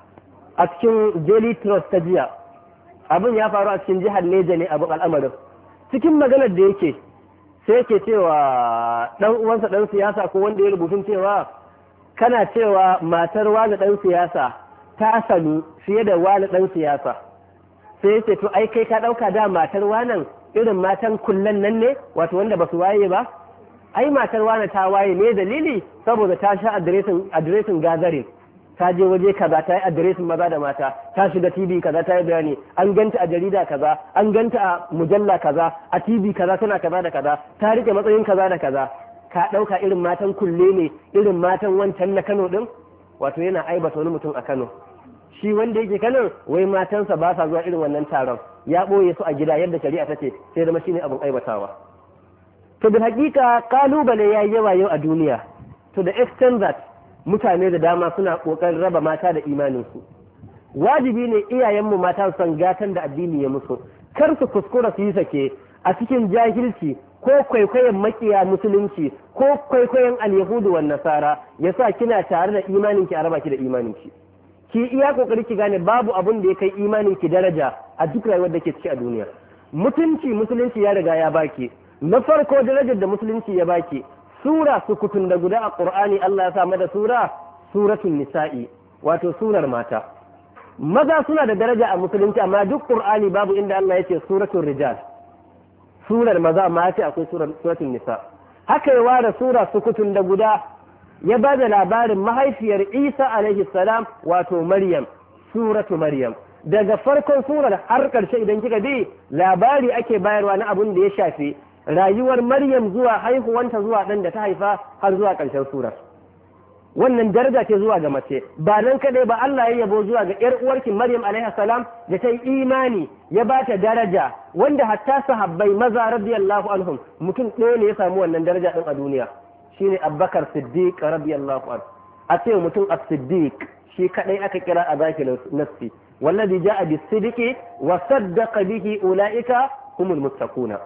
a cikin Daily Trust ta jiya abin ya faru a cikin jihar Neja ne abin al'amarin cikin maganar da yake sai ke cewa ɗan uwansa ɗan siyasa ko wanda ya rubutun cewa kana cewa matar wani ɗan siyasa ta sanu fiye da wani ɗan siyasa sai ce to ai kai ka ɗauka da matar wanan irin matan kullan nan ne wato wanda ba su waye ba ai matar wani ta waye ne dalili saboda ta sha adireshin gazarin ta je waje kaza ta yi adireshin maza da mata ta shiga tv kaza ta yi bayani an ganta a jarida kaza an ganta a mujalla kaza a tv kaza tana kaza da kaza ta rike matsayin kaza da kaza ka ɗauka irin matan kulle ne irin matan wancan na Kano din wato yana aibata wani mutum a Kano shi wanda yake Kano wai matansa ba sa zuwa irin wannan taron ya ɓoye su a gida yadda shari'a ta ce sai zama shine abin aibatawa to bil hakika kalubale yayi yawa yau a duniya to the extent that mutane da dama suna ƙoƙarin raba mata da imaninsu wajibi ne iyayenmu mata su san gatan da addini ya musu kar su kuskura su yi sake a cikin jahilci ko kwaikwayon makiya musulunci ko kwaikwayon alyahudu wan nasara yasa kina tare da imaninki a raba ki da imaninki ki iya kokari ki gane babu abun da ya kai imaninki daraja a duk rayuwar da ke ciki a duniya mutunci musulunci ya riga ya baki na farko darajar da musulunci ya baki sura sukutun da guda a ƙur'ani Allah ya sa da sura suratul nisa'i wato surar mata maza suna da daraja a musulunci amma duk ƙur'ani babu inda Allah ya ce suratul rijal surar maza amma ya ce akwai suratul nisa haka ya ware sura sukutun da guda ya ba da labarin mahaifiyar Isa alaihi salam wato Maryam suratu Maryam daga farkon surar har ƙarshe idan kika bi labari ake bayarwa na abun da ya shafi rayuwar Maryam zuwa haihuwanta zuwa ɗan da ta haifa har zuwa ƙarshen surar wannan daraja ce zuwa ga mace ba nan kaɗai ba Allah ya yabo zuwa ga ƴar uwarki Maryam alaiha salam da ta yi imani ya ba ta daraja wanda hatta sahabbai maza radiyallahu anhum mutum ɗaya ne ya samu wannan daraja ɗin a duniya shine Abubakar Siddiq radiyallahu anhu a ce mutum as-Siddiq shi kaɗai aka kira a zakirin nafsi wallazi ja'a bis-sidqi wa saddaqa bihi ulaika humul muttaquna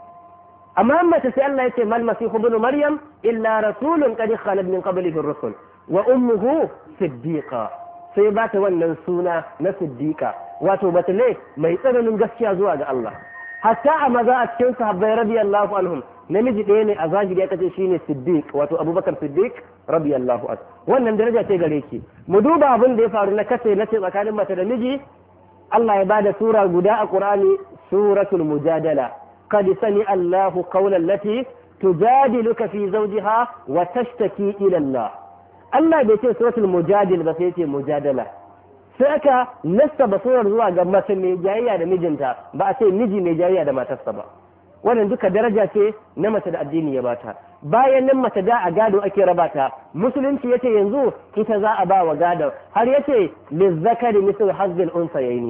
amma mace sai Allah yace mal masihu ibn maryam illa rasulun qad khalat min qablihi ar-rusul wa ummuhu siddiqa sai ba ta wannan suna na siddiqa wato batale mai tsananin gaskiya zuwa ga Allah hatta a maza a cikin sahabbai radiyallahu anhum namiji ɗaya ne a zahiri ya kace shine siddiq wato abubakar siddiq radiyallahu anhu wannan daraja ce gare ki mu duba abin da ya faru na kace na ce tsakanin mace da miji Allah ya bada sura guda a Qur'ani suratul mujadala قد سمع الله قول التي تجادلك في زوجها وتشتكي إلى الله الله بيتي سورة المجادل بس يتي مجادلة سأكا نسب صورة زوا قبل سمي جاية دا مجنتا بأسي نجي مجاية دا ما تسبا wannan duka daraja ce na mace da addini ya bata bayan nan mace da a gado ake rabata musulunci yace yanzu ita za a ba wa gado har yace lizzakari misal hazzil unsayaini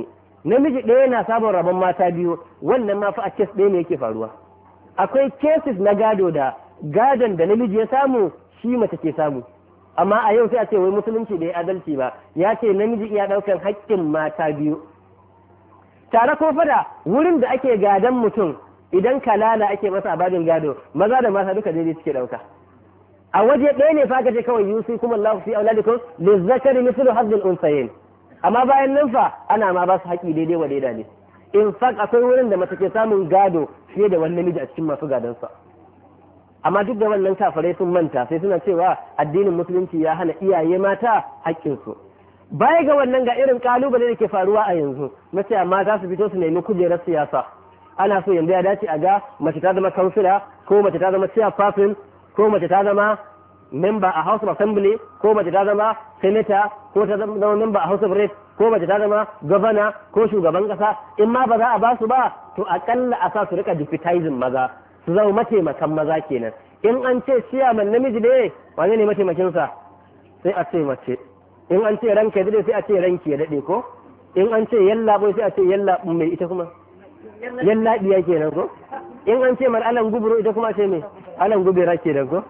namiji ɗaya na samun rabon mata biyu, wannan ma fa a kes ɗaya ne yake faruwa. Akwai cases na gado da gadon da namiji ya samu shi mace ke samu, amma a yau sai a ce wai musulunci da ya adalci ba, ya ce namiji iya ɗaukan haƙƙin mata biyu. Tare ko fada wurin da ake gadon mutum idan kalala ake masa a babin gado, maza da mata duka daidai suke ɗauka. A waje ɗaya ne fa ka ce kawai yusi kuma Allah fi auladikum lizzakari mithlu hazzil unsayin, amma bayan nan fa ana ma ba su haƙi daidai wa daida ne. In fact akwai wurin da mace ke samun gado fiye da wani namiji a cikin masu gadonsa. Amma duk da wannan kafirai sun manta sai suna cewa addinin musulunci ya hana iyaye mata haƙƙinsu. Baya ga wannan ga irin kalubale da ke faruwa a yanzu na ce amma za su fito su nemi kujerar siyasa. Ana so yanzu ya dace a ga mace ta zama kansila ko mace ta zama chairperson ko mace ta zama member a House of Assembly ko mace ta zama senator ko ta zama member a House of Reps ko mace ta zama governor ko shugaban kasa. In ma ba za a ba su ba to akalla a sa su rika deputizing maza su zama mataimakan maza kenan. In an ce chairman namiji ne wane ne mataimakinsa sai a ce mace. In an ce ranka ya daɗe sai a ce ranki ya daɗe ko. In an ce yalla boy sai a ce yalla mai ita kuma yalla biya kenan ko. In an ce mar alan guburo ita kuma ce me alan gubera kenan ko.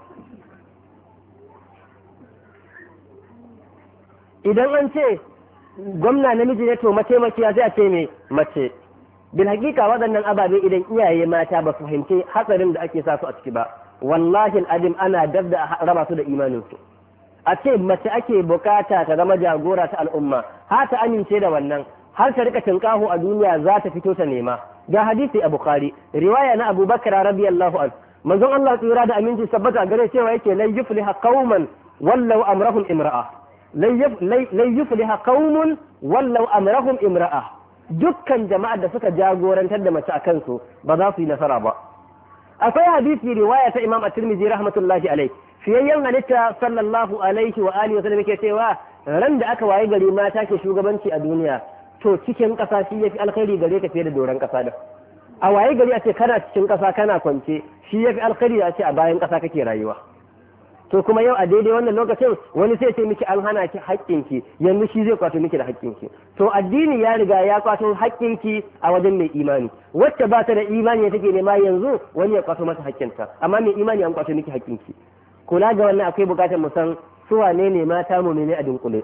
Idan an ce gwamna namiji ne to mataimakiya sai a ce me mace. Bil hakika waɗannan ababe idan iyaye mata ba su fahimci hatsarin da ake sa su a ciki ba, wallahi al'adim ana dab da raba su da imaninsu. A ce mace ake bukata ta zama jagora ta al'umma, har ta amince da wannan, har ta rika tinkahu a duniya za ta fito ta nema. Ga hadisi a Bukhari, riwaya na Abu Bakar radiyallahu an, manzon Allah tsira da aminci sabbata gare cewa yake lan yufliha qauman wallau amrahum imra'a. Lan yufliha qaumun wallau amrahum imra'a. Dukkan jama'ar da suka jagorantar da mace a kansu ba za su yi nasara ba. Akwai hadisi riwaya ta Imam At-Tirmidhi rahmatullahi alaihi. Fiyayyen halitta sallallahu alaihi wa alihi wasallam yake cewa ran da aka waye gari mata ke shugabanci a duniya to cikin ƙasa shi yafi alkhairi gare ka fiye da doron ƙasa da. A waye gari a ce kana cikin ƙasa kana kwance shi yafi alkhairi a ce a bayan ƙasa kake rayuwa. To kuma yau a daidai wannan lokacin wani sai ce miki an hana ki haƙƙinki, yanzu shi zai kwato miki da haƙƙinki. To addini ya riga ya kwato haƙƙinki a wajen mai imani. Wacce ba ta da imani take nema yanzu wani ya kwato mata haƙƙinta, amma mai imani an kwato miki haƙƙinki. Kula ga wannan akwai bukatar mu san su wane ne mata mu'mini a dunkule.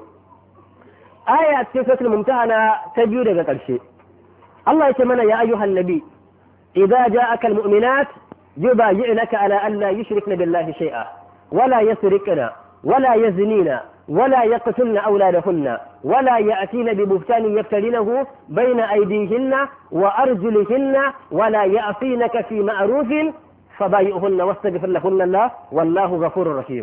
Aya cikin suratul mumtahana ta biyu daga ƙarshe. Allah ya ce mana ya ayyuhan nabi idza ja'aka almu'minat yubayyi'naka ala an la yushrikna billahi shay'a wala yasrikna wala yaznina ولا يقتلن أولادهن ولا يأتين ببهتان يفترينه بين أيديهن وأرجلهن ولا يعصينك في معروف فبايئهن واستغفر لهن الله والله غفور رحيم.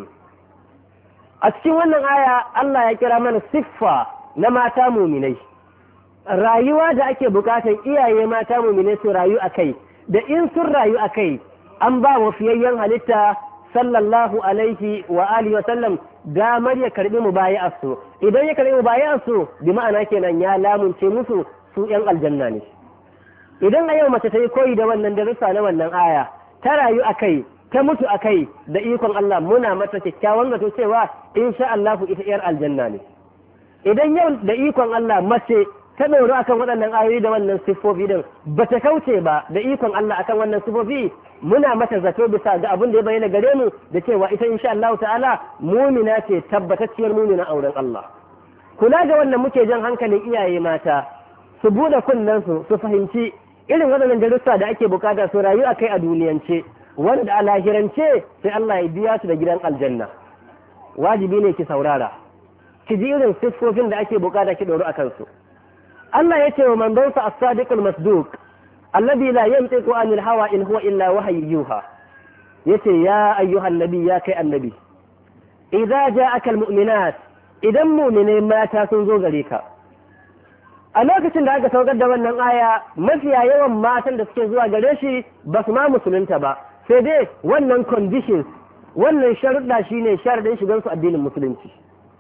أتكي wannan aya Allah ya kira mana siffa na mata muminai, rayuwa da ake bukatar iyaye mata muminai su rayu akai, da in sun rayu akai an ba wa fiyayyen halitta sallallahu alaihi wa alihi wa sallam damar ya karbi mubayi'ar su. Idan ya karbi mubayi'ar su bi ma'ana kenan ya lamunce musu su yan aljanna ne. Idan a yau mace ta yi koyi da wannan darussa na wannan aya ta rayu akai ta mutu akai da ikon Allah muna mata kyakkyawan zato cewa insha Allah ita yar aljanna ne. Idan yau da ikon Allah mace ta ɗauru akan waɗannan ayoyi da wannan siffofi din bata kauce ba da ikon Allah akan wannan siffofi muna mata zato bisa ga abin da ya bayyana gare mu da cewa ita insha Allah ta'ala mumina ce tabbatacciyar mumina auren Allah. Kula ga wannan muke jan hankalin iyaye mata su bude kunnen su su fahimci irin waɗannan darussa da ake bukata su rayu akai a duniyance wanda a lahirance sai Allah ya biya su da gidan aljanna. Wajibi ne ki saurara ki ji irin siffofin da ake bukata ki ɗauru akan su. Allah ya ce wa manzonsa as-sadiqul masduq alladhi la yantiqu anil hawa in huwa illa wahyu yuha, yace ya ayyuhan nabi ya kai annabi idza ja'aka almu'minat idan mu'minai mata sun zo gare ka. A lokacin da aka saukar da wannan aya mafiya yawan matan da suke zuwa gare shi ba su ma musulunta ba, sai dai wannan conditions wannan sharuɗa shine sharadin shigan su addinin musulunci.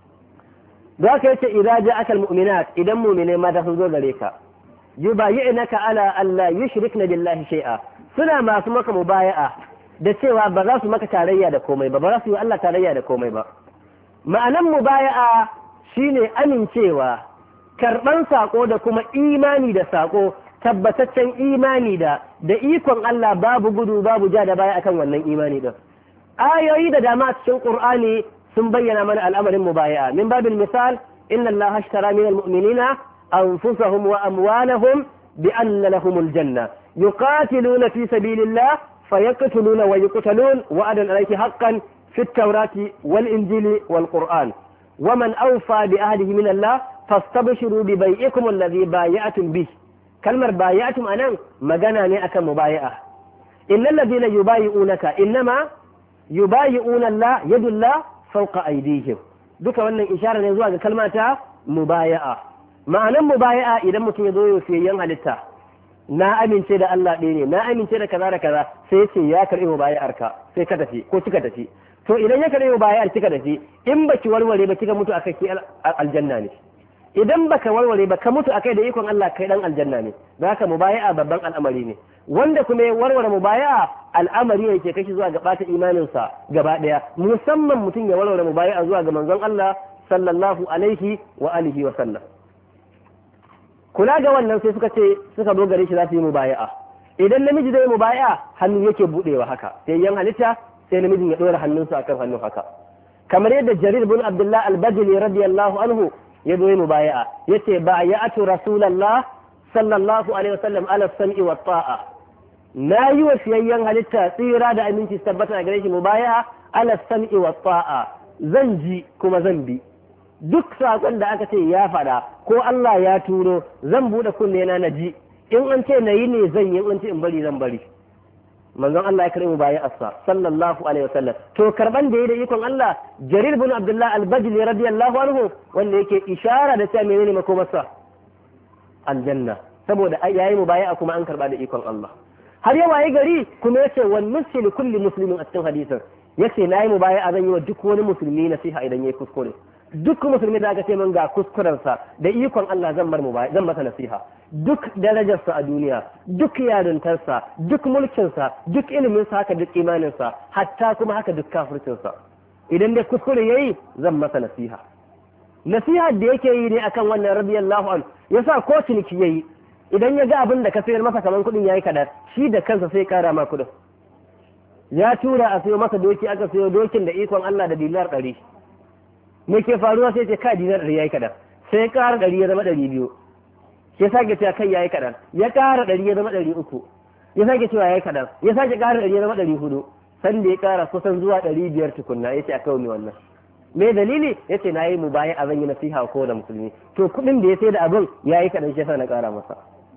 da aka yace idza ja'aka almu'minat idan mu'mine mata sun zo gare ka yubayyi'naka ala an la yushrikna billahi shay'a, suna masu maka mubaya'a da cewa ba za su maka tarayya da komai ba ba za su yi Allah tarayya da komai ba. Ma'anan mubaya'a shine amincewa karban sako da kuma imani da sako tabbataccen imani da da ikon Allah babu gudu babu ja da baya akan wannan imani din ayoyi da dama cikin Qur'ani sun bayyana mana al'amarin mubaya'a min babil misal inna Allah ashtara min almu'minina anfusahum wa amwalahum bi anna lahumul janna yuqatiluna fi sabilillah fayaqtuluna wa yuqtalun wa'adan alayhi haqqan في التوراة والإنجيل والقرآن ومن أوفى بعهده من الله فاستبشروا ببيعكم الذي بايعتم به كلمة بايعتم أنا مجانا نأك مبايعة إن الذين يبايعونك إنما يبايعون الله يد الله فوق أيديهم duka wannan ishara ne zuwa ga kalmata mubaya'a ma'anan mubaya'a idan mutum ya zo fi yan halitta na amince da Allah ɗaya ne na amince da kaza da kaza sai ce ya karɓi mubaya'arka sai ka tafi ko kika tafi to idan ya karɓi mubaya'ar kika tafi in baki warware ba kika mutu akai ki aljanna ne idan baka warware ba ka mutu akai da ikon Allah kai dan aljanna ne da haka mubaya'a babban al'amari ne wanda kuma ya warware mubaya'a al'amari ne ke kashi zuwa ga bata imaninsa gaba daya musamman mutum ya warware mubaya'a zuwa ga manzon Allah sallallahu alaihi wa alihi wa sallam kula ga wannan sai suka ce suka zo gare shi za su yi mubaya'a idan namiji zai mubaya'a hannu yake budewa haka sai yan halitta sai namijin ya dora hannunsa akan hannun haka kamar yadda Jarir bin Abdullah al-Bajali radiyallahu anhu ya zo yi mubaya'a yace ba'ayatu rasulullah sallallahu alaihi wasallam ala sam'i wa ta'a na yi wa fiyayyen halitta tsira da aminci tabbata a gare shi mubaya'a ala sam'i wa ta'a zan ji kuma zan bi duk sakon da aka ce ya faɗa ko Allah ya turo zan buɗe kunne na na ji in an ce na yi ne zan yi in an ce in bari zan bari manzon Allah ya karɓi mubaya'arsa sallallahu alaihi wasallam to karban da yayi da ikon Allah Jarir bin Abdullah al-Bajli radiyallahu anhu wanda yake ishara da cewa menene makomarsa aljanna saboda yayi mubaya'a kuma an karba da ikon Allah har ya waye gari kuma yace wal muslimu kulli muslimin a cikin hadisin yace nayi mubaya'a zan yi wa duk wani musulmi nasiha idan yayi kuskure duk musulmi da aka ce min ga kuskurensa da ikon Allah zan bar mubaya zan masa nasiha duk darajarsa a duniya duk yarintarsa duk mulkinsa duk iliminsa haka duk imaninsa hatta kuma haka duk kafircinsa idan dai kuskure yayi zan masa nasiha nasiha da yake yi ne akan wannan radiyallahu an yasa ko ciniki yayi idan ya ga abin da ka sayar masa kaman kudin yayi kada shi da kansa sai kara ma kudin ya tura a sayo masa doki aka sayo dokin da ikon Allah da dinar ɗari me ke faruwa sai ce kai dinar ɗari yayi kada sai ya kara ɗari ya zama ɗari biyu ya sake cewa kai yayi kadan ya kara ɗari ya zama ɗari uku ya sake cewa yayi kadan ya sake kara ɗari ya zama ɗari hudu san da ya kara kusan zuwa ɗari biyar tukunna yace a kawo ne wannan me dalili yace nayi mu baya a zan yi nasiha ko da musulmi to kudin da ya sai da abin yayi kadan shi yasa na kara masa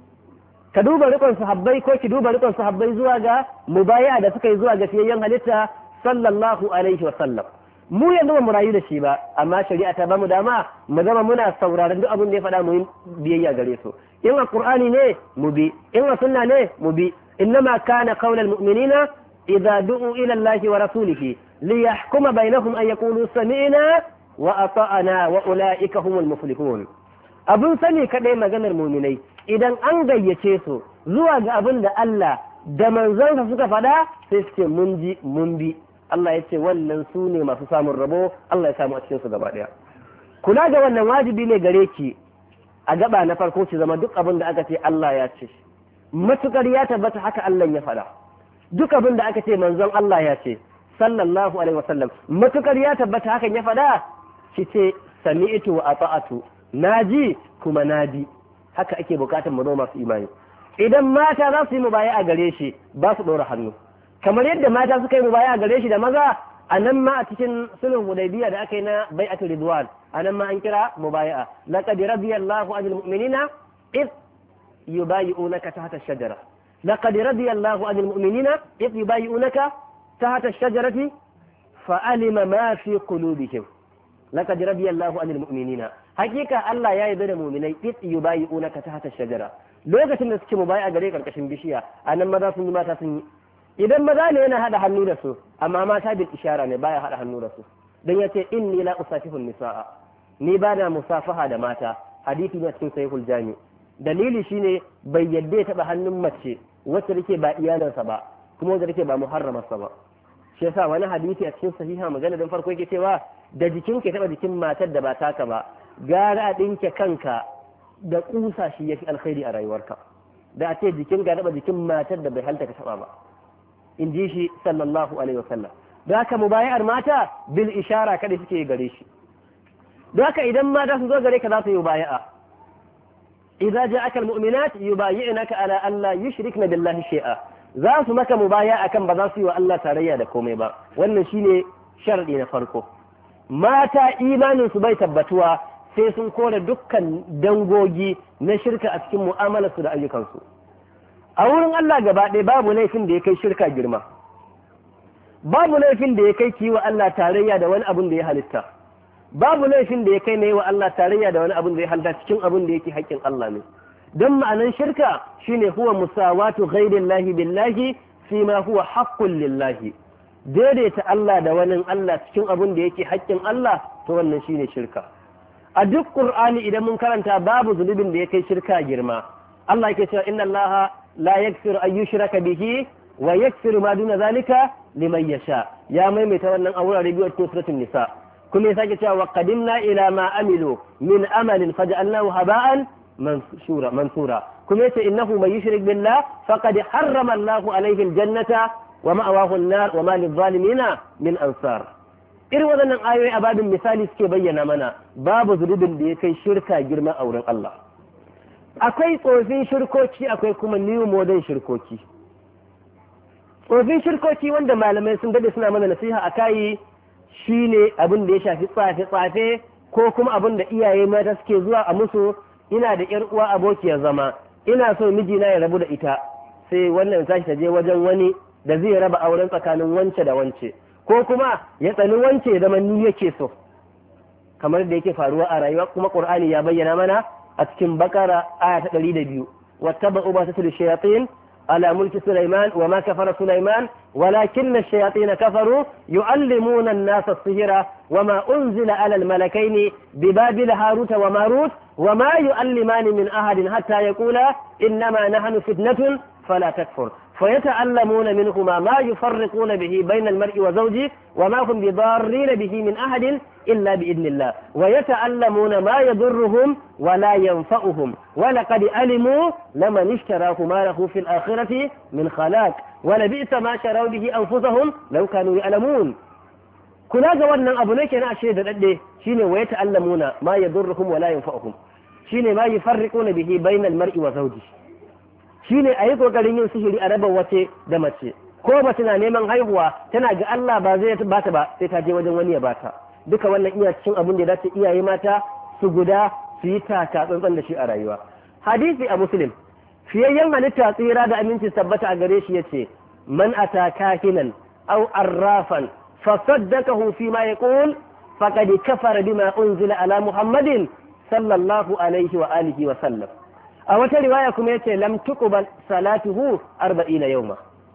ka duba rikon sahabbai ko ki duba rikon sahabbai zuwa ga mubaya da suka yi zuwa ga fiyayyen halitta sallallahu alaihi wa sallam mu yanzu ba mu rayu da shi ba amma shari'a ta bamu dama mu zama muna sauraron duk abin da ya faɗa mu yi biyayya gare su in a qur'ani ne mu bi in a sunna ne mu bi innama kana qaulal mu'minina idza du'u ila allahi wa rasulihi li yahkuma bainahum an yaqulu sami'na wa ata'na wa ulaika humul muflihun abun sani kadai maganar mu'minai idan an gayyace su zuwa ga abin da Allah da manzansa suka faɗa sai su ce mun ji mun bi Allah ya ce wannan su ne masu samun rabo Allah ya samu a cikinsu gaba ɗaya kula da wannan wajibi ne gare ki a gaba na farko ki zama duk abin da aka ce Allah ya ce matukar ya tabbata haka Allah ya faɗa duk abin da aka ce manzon Allah ya ce sallallahu alaihi wasallam matukar ya tabbata hakan ya faɗa ki ce sami'tu wa ata'atu naji kuma naji haka ake bukatar mu masu imani idan mata za su yi mubaya a gare shi ba su ɗora hannu kamar yadda mata suka yi mubaya gare shi da maza a nan ma a cikin sulhun hudaybiya da aka yi na bai'atul ridwan a nan ma an kira mubaya'a laqad radiyallahu anil mu'minina id yubayi'unaka tahta ash-shajara laqad radiyallahu anil mu'minina id yubayi'unaka tahta ash-shajarati fa'alima ma fi qulubihim laqad radiyallahu anil mu'minina hakika Allah ya yarda da mu'minai id yubayi'unaka tahta ash-shajara lokacin da suke mubaya gare karkashin bishiya a nan maza sun yi mata sun yi idan maza ne yana hada hannu da su amma mata bil ishara ne baya hada hannu da su dan yace inni la usafihu nisaa ni bana musafaha da mata hadisi ne cikin sahihul jami dalili shine bai yadda ya taba hannun mace wacce take ba iyalansa ba kuma wacce take ba muharramarsa ba shi yasa wani hadisi a cikin sahiha magana dan farko yake cewa da jikin ke taba jikin matar da ba taka ba gara a dinke kanka da kusa shi yafi alkhairi a rayuwarka da a ce jikin ga daba jikin matar da bai halta ka taba ba in ji shi sallallahu alaihi wasallam da haka mubaya'ar mata bil ishara kada suke gare shi da haka idan mata su zo gare ka za su yi mubaya'a idza ja'aka almu'minat yubayi'naka ala an la yushrikna billahi shay'a za su maka mubaya'a kan ba za su yi wa Allah tarayya da komai ba wannan shine sharadi na farko mata imanin su bai tabbatuwa sai sun kore dukkan dangogi na shirka a cikin mu'amalarsu da ayyukansu a wurin Allah gaba ɗaya babu laifin da ya kai shirka girma babu laifin da ya kai ki wa Allah tarayya da wani abin da ya halitta babu laifin da ya kai na yi wa Allah tarayya da wani abin da ya halitta cikin abin da yake haƙƙin Allah ne don ma'anan shirka shine huwa musawatu ghairillahi billahi fi ma huwa haqqun lillahi daidaita Allah da wani Allah cikin abin da yake haƙƙin Allah to wannan shine shirka a duk Qur'ani idan mun karanta babu zulubin da ya kai shirka girma Allah yake cewa inna Allah la yaghfiru an yushraka bihi wa yaghfiru ma duna zalika liman yasha ya maimaita wannan a wurare biyu a cikin suratul nisa kuma ya sake cewa wa qadimna ila ma amilu min amalin faj'alnahu haba'an mansura mansura kuma yace innahu man yushrik billah faqad harrama Allahu alayhi aljannata wa ma'awahu an-nar wa ma lidh-dhalimina min ansar irin waɗannan ayoyi a babin misali suke bayyana mana babu zunubin da ya kai shirka girma a wurin Allah akwai tsofin shirkoki akwai kuma new modern shirkoki tsofin shirkoki wanda malamai sun dade suna mana nasiha a kayi shine abin da ya shafi tsafe-tsafe ko kuma abin da iyaye mata suke zuwa a musu ina da yar uwa abokiyar zama ina so mijina ya rabu da ita sai wannan tashi ta je wajen wani da zai raba auren tsakanin wance da wance ko kuma ya tsani wance da ni yake so kamar da yake faruwa a rayuwa kuma Qur'ani ya bayyana mana a cikin Bakara aya ta ɗari da biyu wattaba'u ma tatlu shayatin على ملك سليمان وما كفر سليمان ولكن الشياطين كفروا يعلمون الناس السحر وما أنزل على الملكين ببابل هاروت وماروت وما يعلمان من أحد حتى يقولا إنما نحن فتنة فلا تكفر فيتعلمون منهما ما يفرقون به بين المرء وزوجه وما هم بضارين به من أحد إلا بإذن الله ويتعلمون ما يضرهم ولا ينفعهم ولقد علموا لمن اشتراه ما له في الآخرة من خلاق ولبئس ما شروا به أنفسهم لو كانوا يعلمون كنا جوانا أبو نيك أنا أشهد الأدي شيني ويتعلمون ما يضرهم ولا ينفعهم شيني ما يفرقون به بين المرء وزوجه shine a yi kokarin yin sihiri a raba wace da mace ko mace na neman haihuwa tana ga Allah ba zai bata ba sai ta je wajen wani ya bata duka wannan iya cikin abin da ya dace iyaye mata su guda su yi taka tsantsan da shi a rayuwa hadisi a muslim fiyayyen halitta tsira da aminci tabbata a gare shi yace man ata kahinan aw arrafan fasaddaqahu fi ma yaqul faqad kafara bima unzila ala muhammadin sallallahu alaihi wa alihi wa sallam a wata riwaya kuma yace lam tuqbal salatuhu arba'ina yawma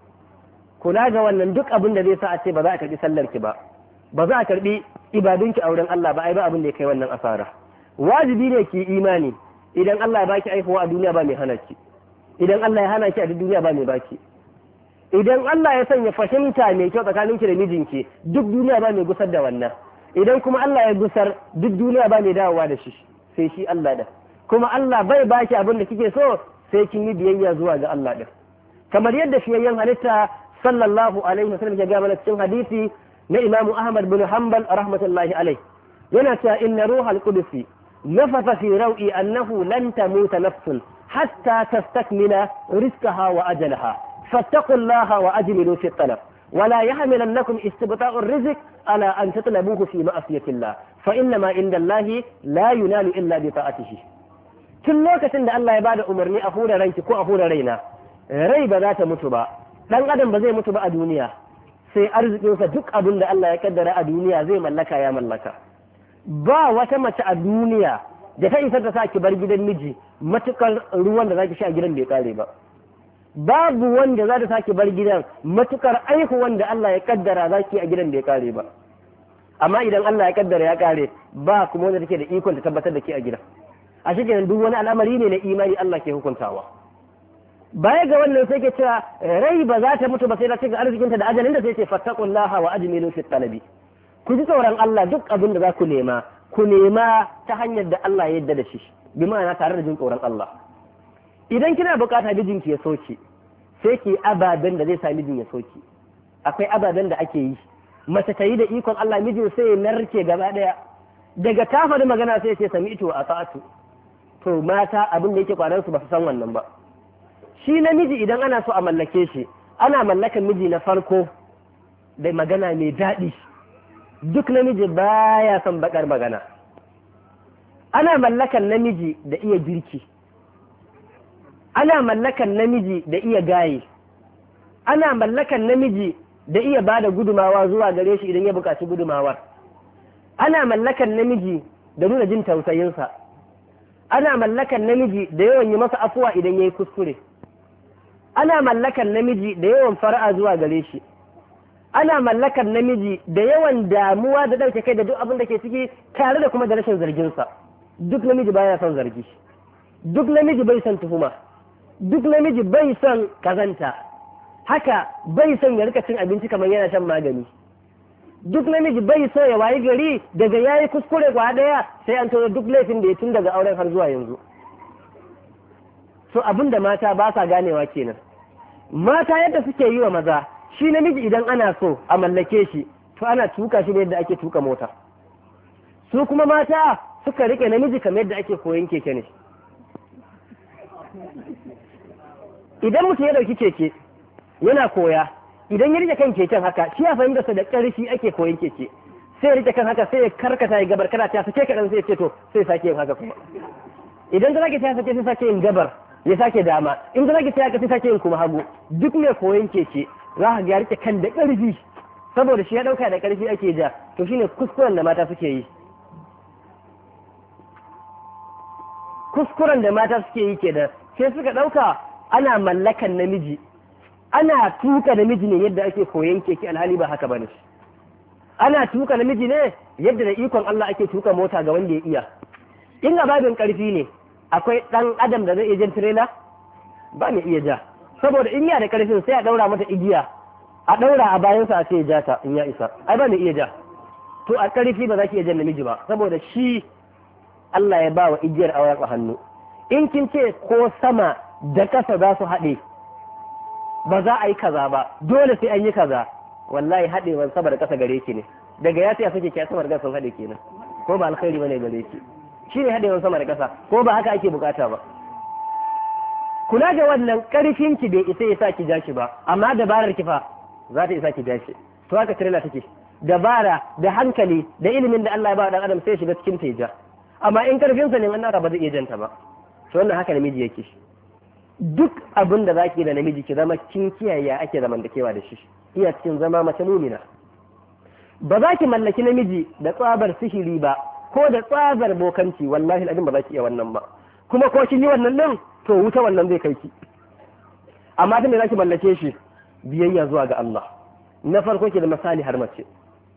kula ga wannan duk abin da zai sa a ce ba za a karbi sallar ki ba ba za a karbi ibadunki a wurin Allah ba ai ba abin da ya kai wannan asara wajibi ne ki imani idan Allah ya baki aihuwa a duniya ba mai hana ki idan Allah ya hana ki a duniya ba mai baki idan Allah ya sanya fahimta mai kyau tsakaninki da mijinki duk duniya ba mai gusar da wannan idan kuma Allah ya gusar duk duniya ba mai dawowa da shi sai shi Allah da kuma Allah bai baki abin da kike so sai kin yi biyayya zuwa ga Allah din kamar yadda fiyayyen halitta sallallahu alaihi wasallam ya ga mana cikin hadisi na Imam Ahmad bin Hanbal rahmatullahi alaihi yana cewa inna ruhal qudus nafatha fi rawi annahu lan tamuta nafsun hatta tastakmila rizqaha wa ajalaha fattaqullaha wa ajmilu fi talab ولا يحملنكم استبطاء الرزق على أن تطلبوه في معصية الله فإنما عند الله لا ينال إلا بطاعته tun lokacin da Allah ya bada umarni a hura ranki ko a hura raina rai ba za ta mutu ba dan adam ba zai mutu ba a duniya sai arzikinsa duk abin da Allah ya kaddara a duniya zai mallaka ya mallaka ba wata mace a duniya da ta isa ta sa ki bar gidan miji matukar ruwan da zaki sha gidan bai kare ba babu wanda za ta sa ki bar gidan matukar aihu wanda Allah ya kaddara zaki a gidan bai kare ba amma idan Allah ya kaddara ya kare ba kuma wanda take da ikon ta tabbatar da ke a gidan a cikin duk wani al'amari ne na imani Allah ke hukuntawa baya ga wannan sai ke cewa rai ba za ta mutu ba sai ta cika arzikinta da ajalin da sai ce fattaqullaha wa ajmilu fi talabi ku ji tsoron Allah duk abin da za ku nema ku nema ta hanyar da Allah ya yarda da shi bi ma'ana tare da jin tsoron Allah. Idan kina bukata mijinki ya soki sai ki ababen da zai sa mijin ya soki. Akwai ababen da ake yi mace ta yi da ikon Allah mijin sai ya narke gaba daya daga ta faɗi magana sai ya ce sami ito a ta'atu. To mata abin da yake kwanan su ba su san wannan ba. Shi namiji idan ana so a mallake shi ana mallakan miji na farko da magana mai daɗi. Duk namiji baya son bakar magana. Ana mallakan namiji da iya girki. Ana mallakan namiji da iya gaye. Ana mallakan namiji da iya ba da gudumawa zuwa gare shi idan ya buƙaci gudumawar. Ana mallakan namiji da nuna jin tausayinsa. Ana mallakan namiji da yawan yi masa afuwa idan ya yi kuskure. Ana mallakan namiji da yawan fara'a zuwa gare shi. Ana mallakan namiji da yawan damuwa da ɗauke kai da duk abin da ke ciki tare da kuma da rashin zarginsa. Duk namiji baya son zargi. Duk namiji bai son tuhuma. Duk namiji bai son kazanta. Haka bai son ya rika cin abinci kamar yana shan magani. Duk namiji bai so ya wayi gari daga yayi kuskure kwa daya sai an tono duk laifin da ya tun daga auren har zuwa yanzu. So abin da mata ba sa ganewa kenan. Mata yadda suke yi wa maza, shi namiji idan ana so a mallake shi to ana tuka shi ne yadda ake tuka mota. Su kuma mata suka rike namiji kamar yadda ake koyon keke ne. Idan mutum ya dauki keke yana koya, idan ya rike kan keken haka shi ya fahimta da ƙarfi ake koyon keke, sai ya rike kan haka sai ya karkata ya gabar kana ta sake kaɗan sai ya ce to sai ya sake yin haka kuma. Idan ta zaki ta sake sai sake yin gabar ya sake dama, in ta zaki ta haka sai sake yin kuma hagu. Duk mai koyon keke za ka ga rike kan da ƙarfi saboda shi ya ɗauka da ƙarfi ake ja, to shine kuskuren da mata suke yi. Kuskuren da mata suke yi ke da sai suka ɗauka ana mallakan namiji, ana tuka namiji ne yadda ake koyon keke, alhali ba haka bane. Ana tuka namiji ne yadda da ikon Allah ake tuka mota ga wanda ya iya. In a babin ƙarfi ne akwai ɗan adam da zai iya jan tirela ba mai iya ja, saboda in ya da ƙarfin sai a ɗaura mata igiya a ɗaura a bayansa a ce ja ta in ya isa, ai ba mai iya ja. To a ƙarfi ba za ki iya jan namiji ba saboda shi Allah ya ba wa igiyar auren a hannu. In kin ce ko sama da ƙasa za su haɗe ba za a yi kaza ba, dole sai an yi kaza, wallahi haɗewan sama da ƙasa gare ki ne. Daga ya ce a sake ki sama da ƙasa sun haɗe kenan, ko ba alkhairi bane gare ki. Shi ne haɗewan sama da ƙasa, ko ba haka ake bukata ba. Kula da wannan ƙarfin ki bai isa ya sa ki ja shi ba, amma dabarar ki fa za ta isa ki ja shi. To haka tirela take, dabara da hankali da ilimin da Allah ya ba dan adam sai shiga cikin ta ja. Amma in ƙarfinsa ne wannan ba zai iya janta ba. To wannan haka namiji yake shi. Duk abin da zaki da namiji ki zama kin kiyaye ake zamantakewa da shi, iya cikin zama mace mumina. Ba za ki mallaki namiji da tsabar sihiri ba ko da tsabar bokanci, wallahi al'adun ba za ki iya wannan ba. Kuma ko kin yi wannan din to wuta wannan zai kai ki. Amma tun da za ki mallake shi biyayya zuwa ga Allah. Na farko ki zama salihar mace.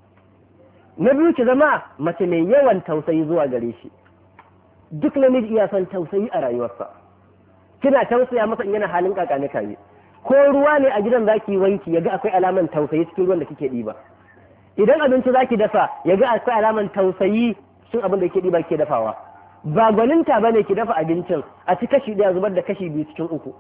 Na biyu ki zama mace mai yawan tausayi zuwa gare shi. Duk namiji iya son tausayi a rayuwarsa. Kina tausaya masa in yana halin kakane kaye. Ko ruwa ne a gidan zaki wanki yaga akwai alaman tausayi cikin ruwan da kike diba. Idan abinci zaki dafa yaga akwai alaman tausayi cikin abin da kike diba kike dafawa. Ba gwaninta bane ki dafa abincin a ci kashi daya zubar da kashi biyu cikin uku.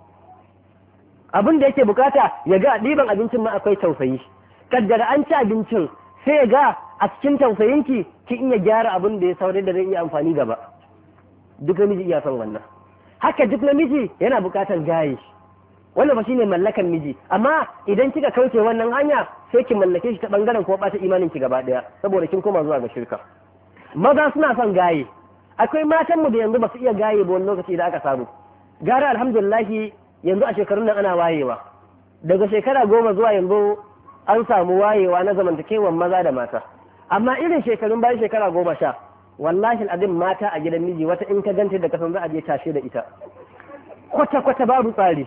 Abin da yake bukata yaga a diban abincin ma akwai tausayi. Kaddara an ci abincin sai yaga a cikin tausayinki ki iya gyara abin da ya saurin da zai iya amfani gaba. Duk namiji iya son wannan. Haka duk namiji yana bukatar gaye. Wannan ba shine mallakan miji, amma idan kika kauce wannan hanya sai ki mallake shi ta bangaren ko bata imanin ki gaba daya saboda kin koma zuwa ga shirka. Maza suna son gaye. Akwai matan mu da yanzu ba su iya gaye ba wani lokaci da aka samu. Gara alhamdulillah yanzu a shekarun nan ana wayewa. Daga shekara goma zuwa yanzu an samu wayewa na zamantakewan maza da mata. Amma irin shekarun bayan shekara goma sha wallahi al'adun mata a gidan miji wata in ka ganta da kasan za a je tashe da ita kwata-kwata babu tsari.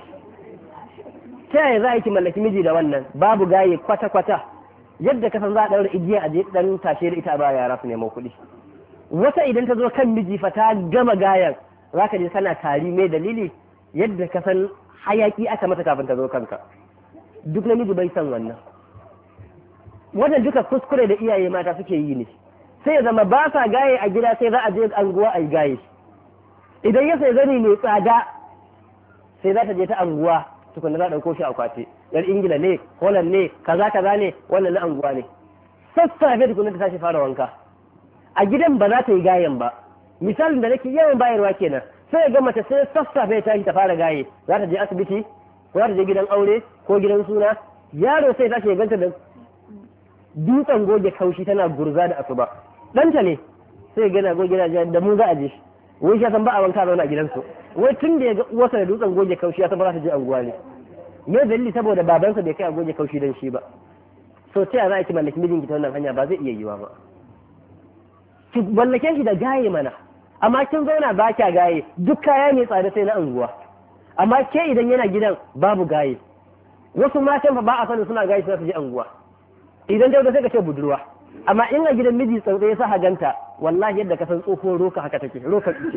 Ta yaya za a yi ki mallaki miji da wannan babu gaye kwata-kwata yadda kasan za a ɗaura igiya a je dan tashe da ita a ba yara su nemo kuɗi. Wata idan ta zo kan miji fa ta gama gayan za ka je kana tari mai dalili yadda kasan hayaki aka mata kafin ta zo kanka. Duk namiji bai san wannan. Wannan duka kuskure da iyaye mata suke yi ne. Sai ya zama ba sa gaye a gida sai za a je anguwa a yi gaye. idan ya sai zani mai tsada sai za ta je ta anguwa tukunna za a ɗauko shi a kwate yar ingila ne holland ne kaza kaza ne wannan na anguwa ne sassafe tukunna ta tashi fara wanka a gidan ba za ta yi gayen ba misalin da nake yawan bayarwa kenan sai ga mace sai sassafe ta ta fara gaye za ta je asibiti ko za ta je gidan aure ko gidan suna yaro sai ta ce ganta da dutsen goge kaushi tana gurza da asuba ɗanta ne sai gana goge na da mu za a je wai shi san ba a wanka zauna a gidansu wai tun da ya ga uwarsa da dutsen goge kaushi ya san ba za ta je anguwa ne me dalili saboda babansa bai kai a goge kaushi dan shi ba so ta za a ki mallaki mijinki ta wannan hanya ba zai iya yiwa ba ki mallake shi da gaye mana amma kin zauna ba kya gaye duk kaya mai tsada sai na anguwa amma ke idan yana gidan babu gaye wasu matan fa ba a sanin suna gaye suna su je anguwa idan dai sai ka ce budurwa amma in a gidan miji tsautsai ya sa haganta wallahi yadda ka san tsohuwar roka haka take roka ce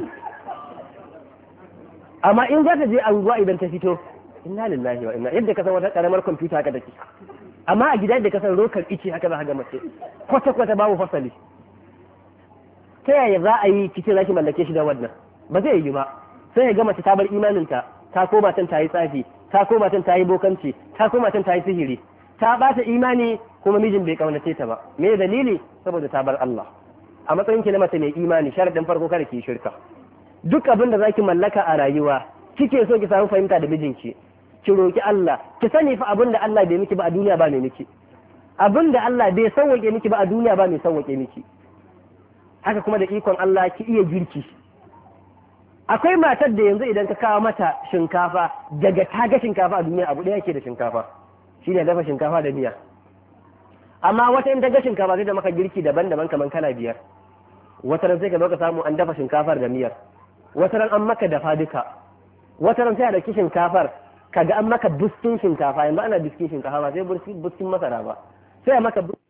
amma in za ta je anguwa idan ta fito inna lillahi wa inna yadda ka san wata karamar kwamfuta haka take amma a gida yadda ka san rokar ice haka za ka ga mace kwata kwata babu fasali ta yaya za a yi cikin zaki mallake shi da wannan ba zai yi ba sai ya ga mace ta bar imaninta ta koma tan ta yi tsafi ta koma tan ta yi bokanci ta koma tan ta yi sihiri ta bata imani kuma mijin bai kaunace ta ba me dalili saboda ta bar Allah a matsayin ki na mace mai imani sharadin farko kada ki shirka duk abin da zaki mallaka a rayuwa kike so ki samu fahimta da mijinki ki roki Allah ki sani fa abin da Allah bai miki ba a duniya ba mai miki abin da Allah bai sauwake miki ba a duniya ba mai sauwake miki haka kuma da ikon Allah ki iya girki akwai matar da yanzu idan ka kawo mata shinkafa daga ta ga shinkafa a duniya abu ɗaya ke da shinkafa shi ne dafa shinkafa da miya amma wata in ta ga shinkafa zai da maka girki daban-daban kamar kala biyar wata ran sai ka ka samu an dafa shinkafar da miyar wata ran an maka dafa duka wata ran sai a dauki shinkafar kaga an maka buskin shinkafa yanzu ana buskin shinkafa ba sai buskin masara ba sai a maka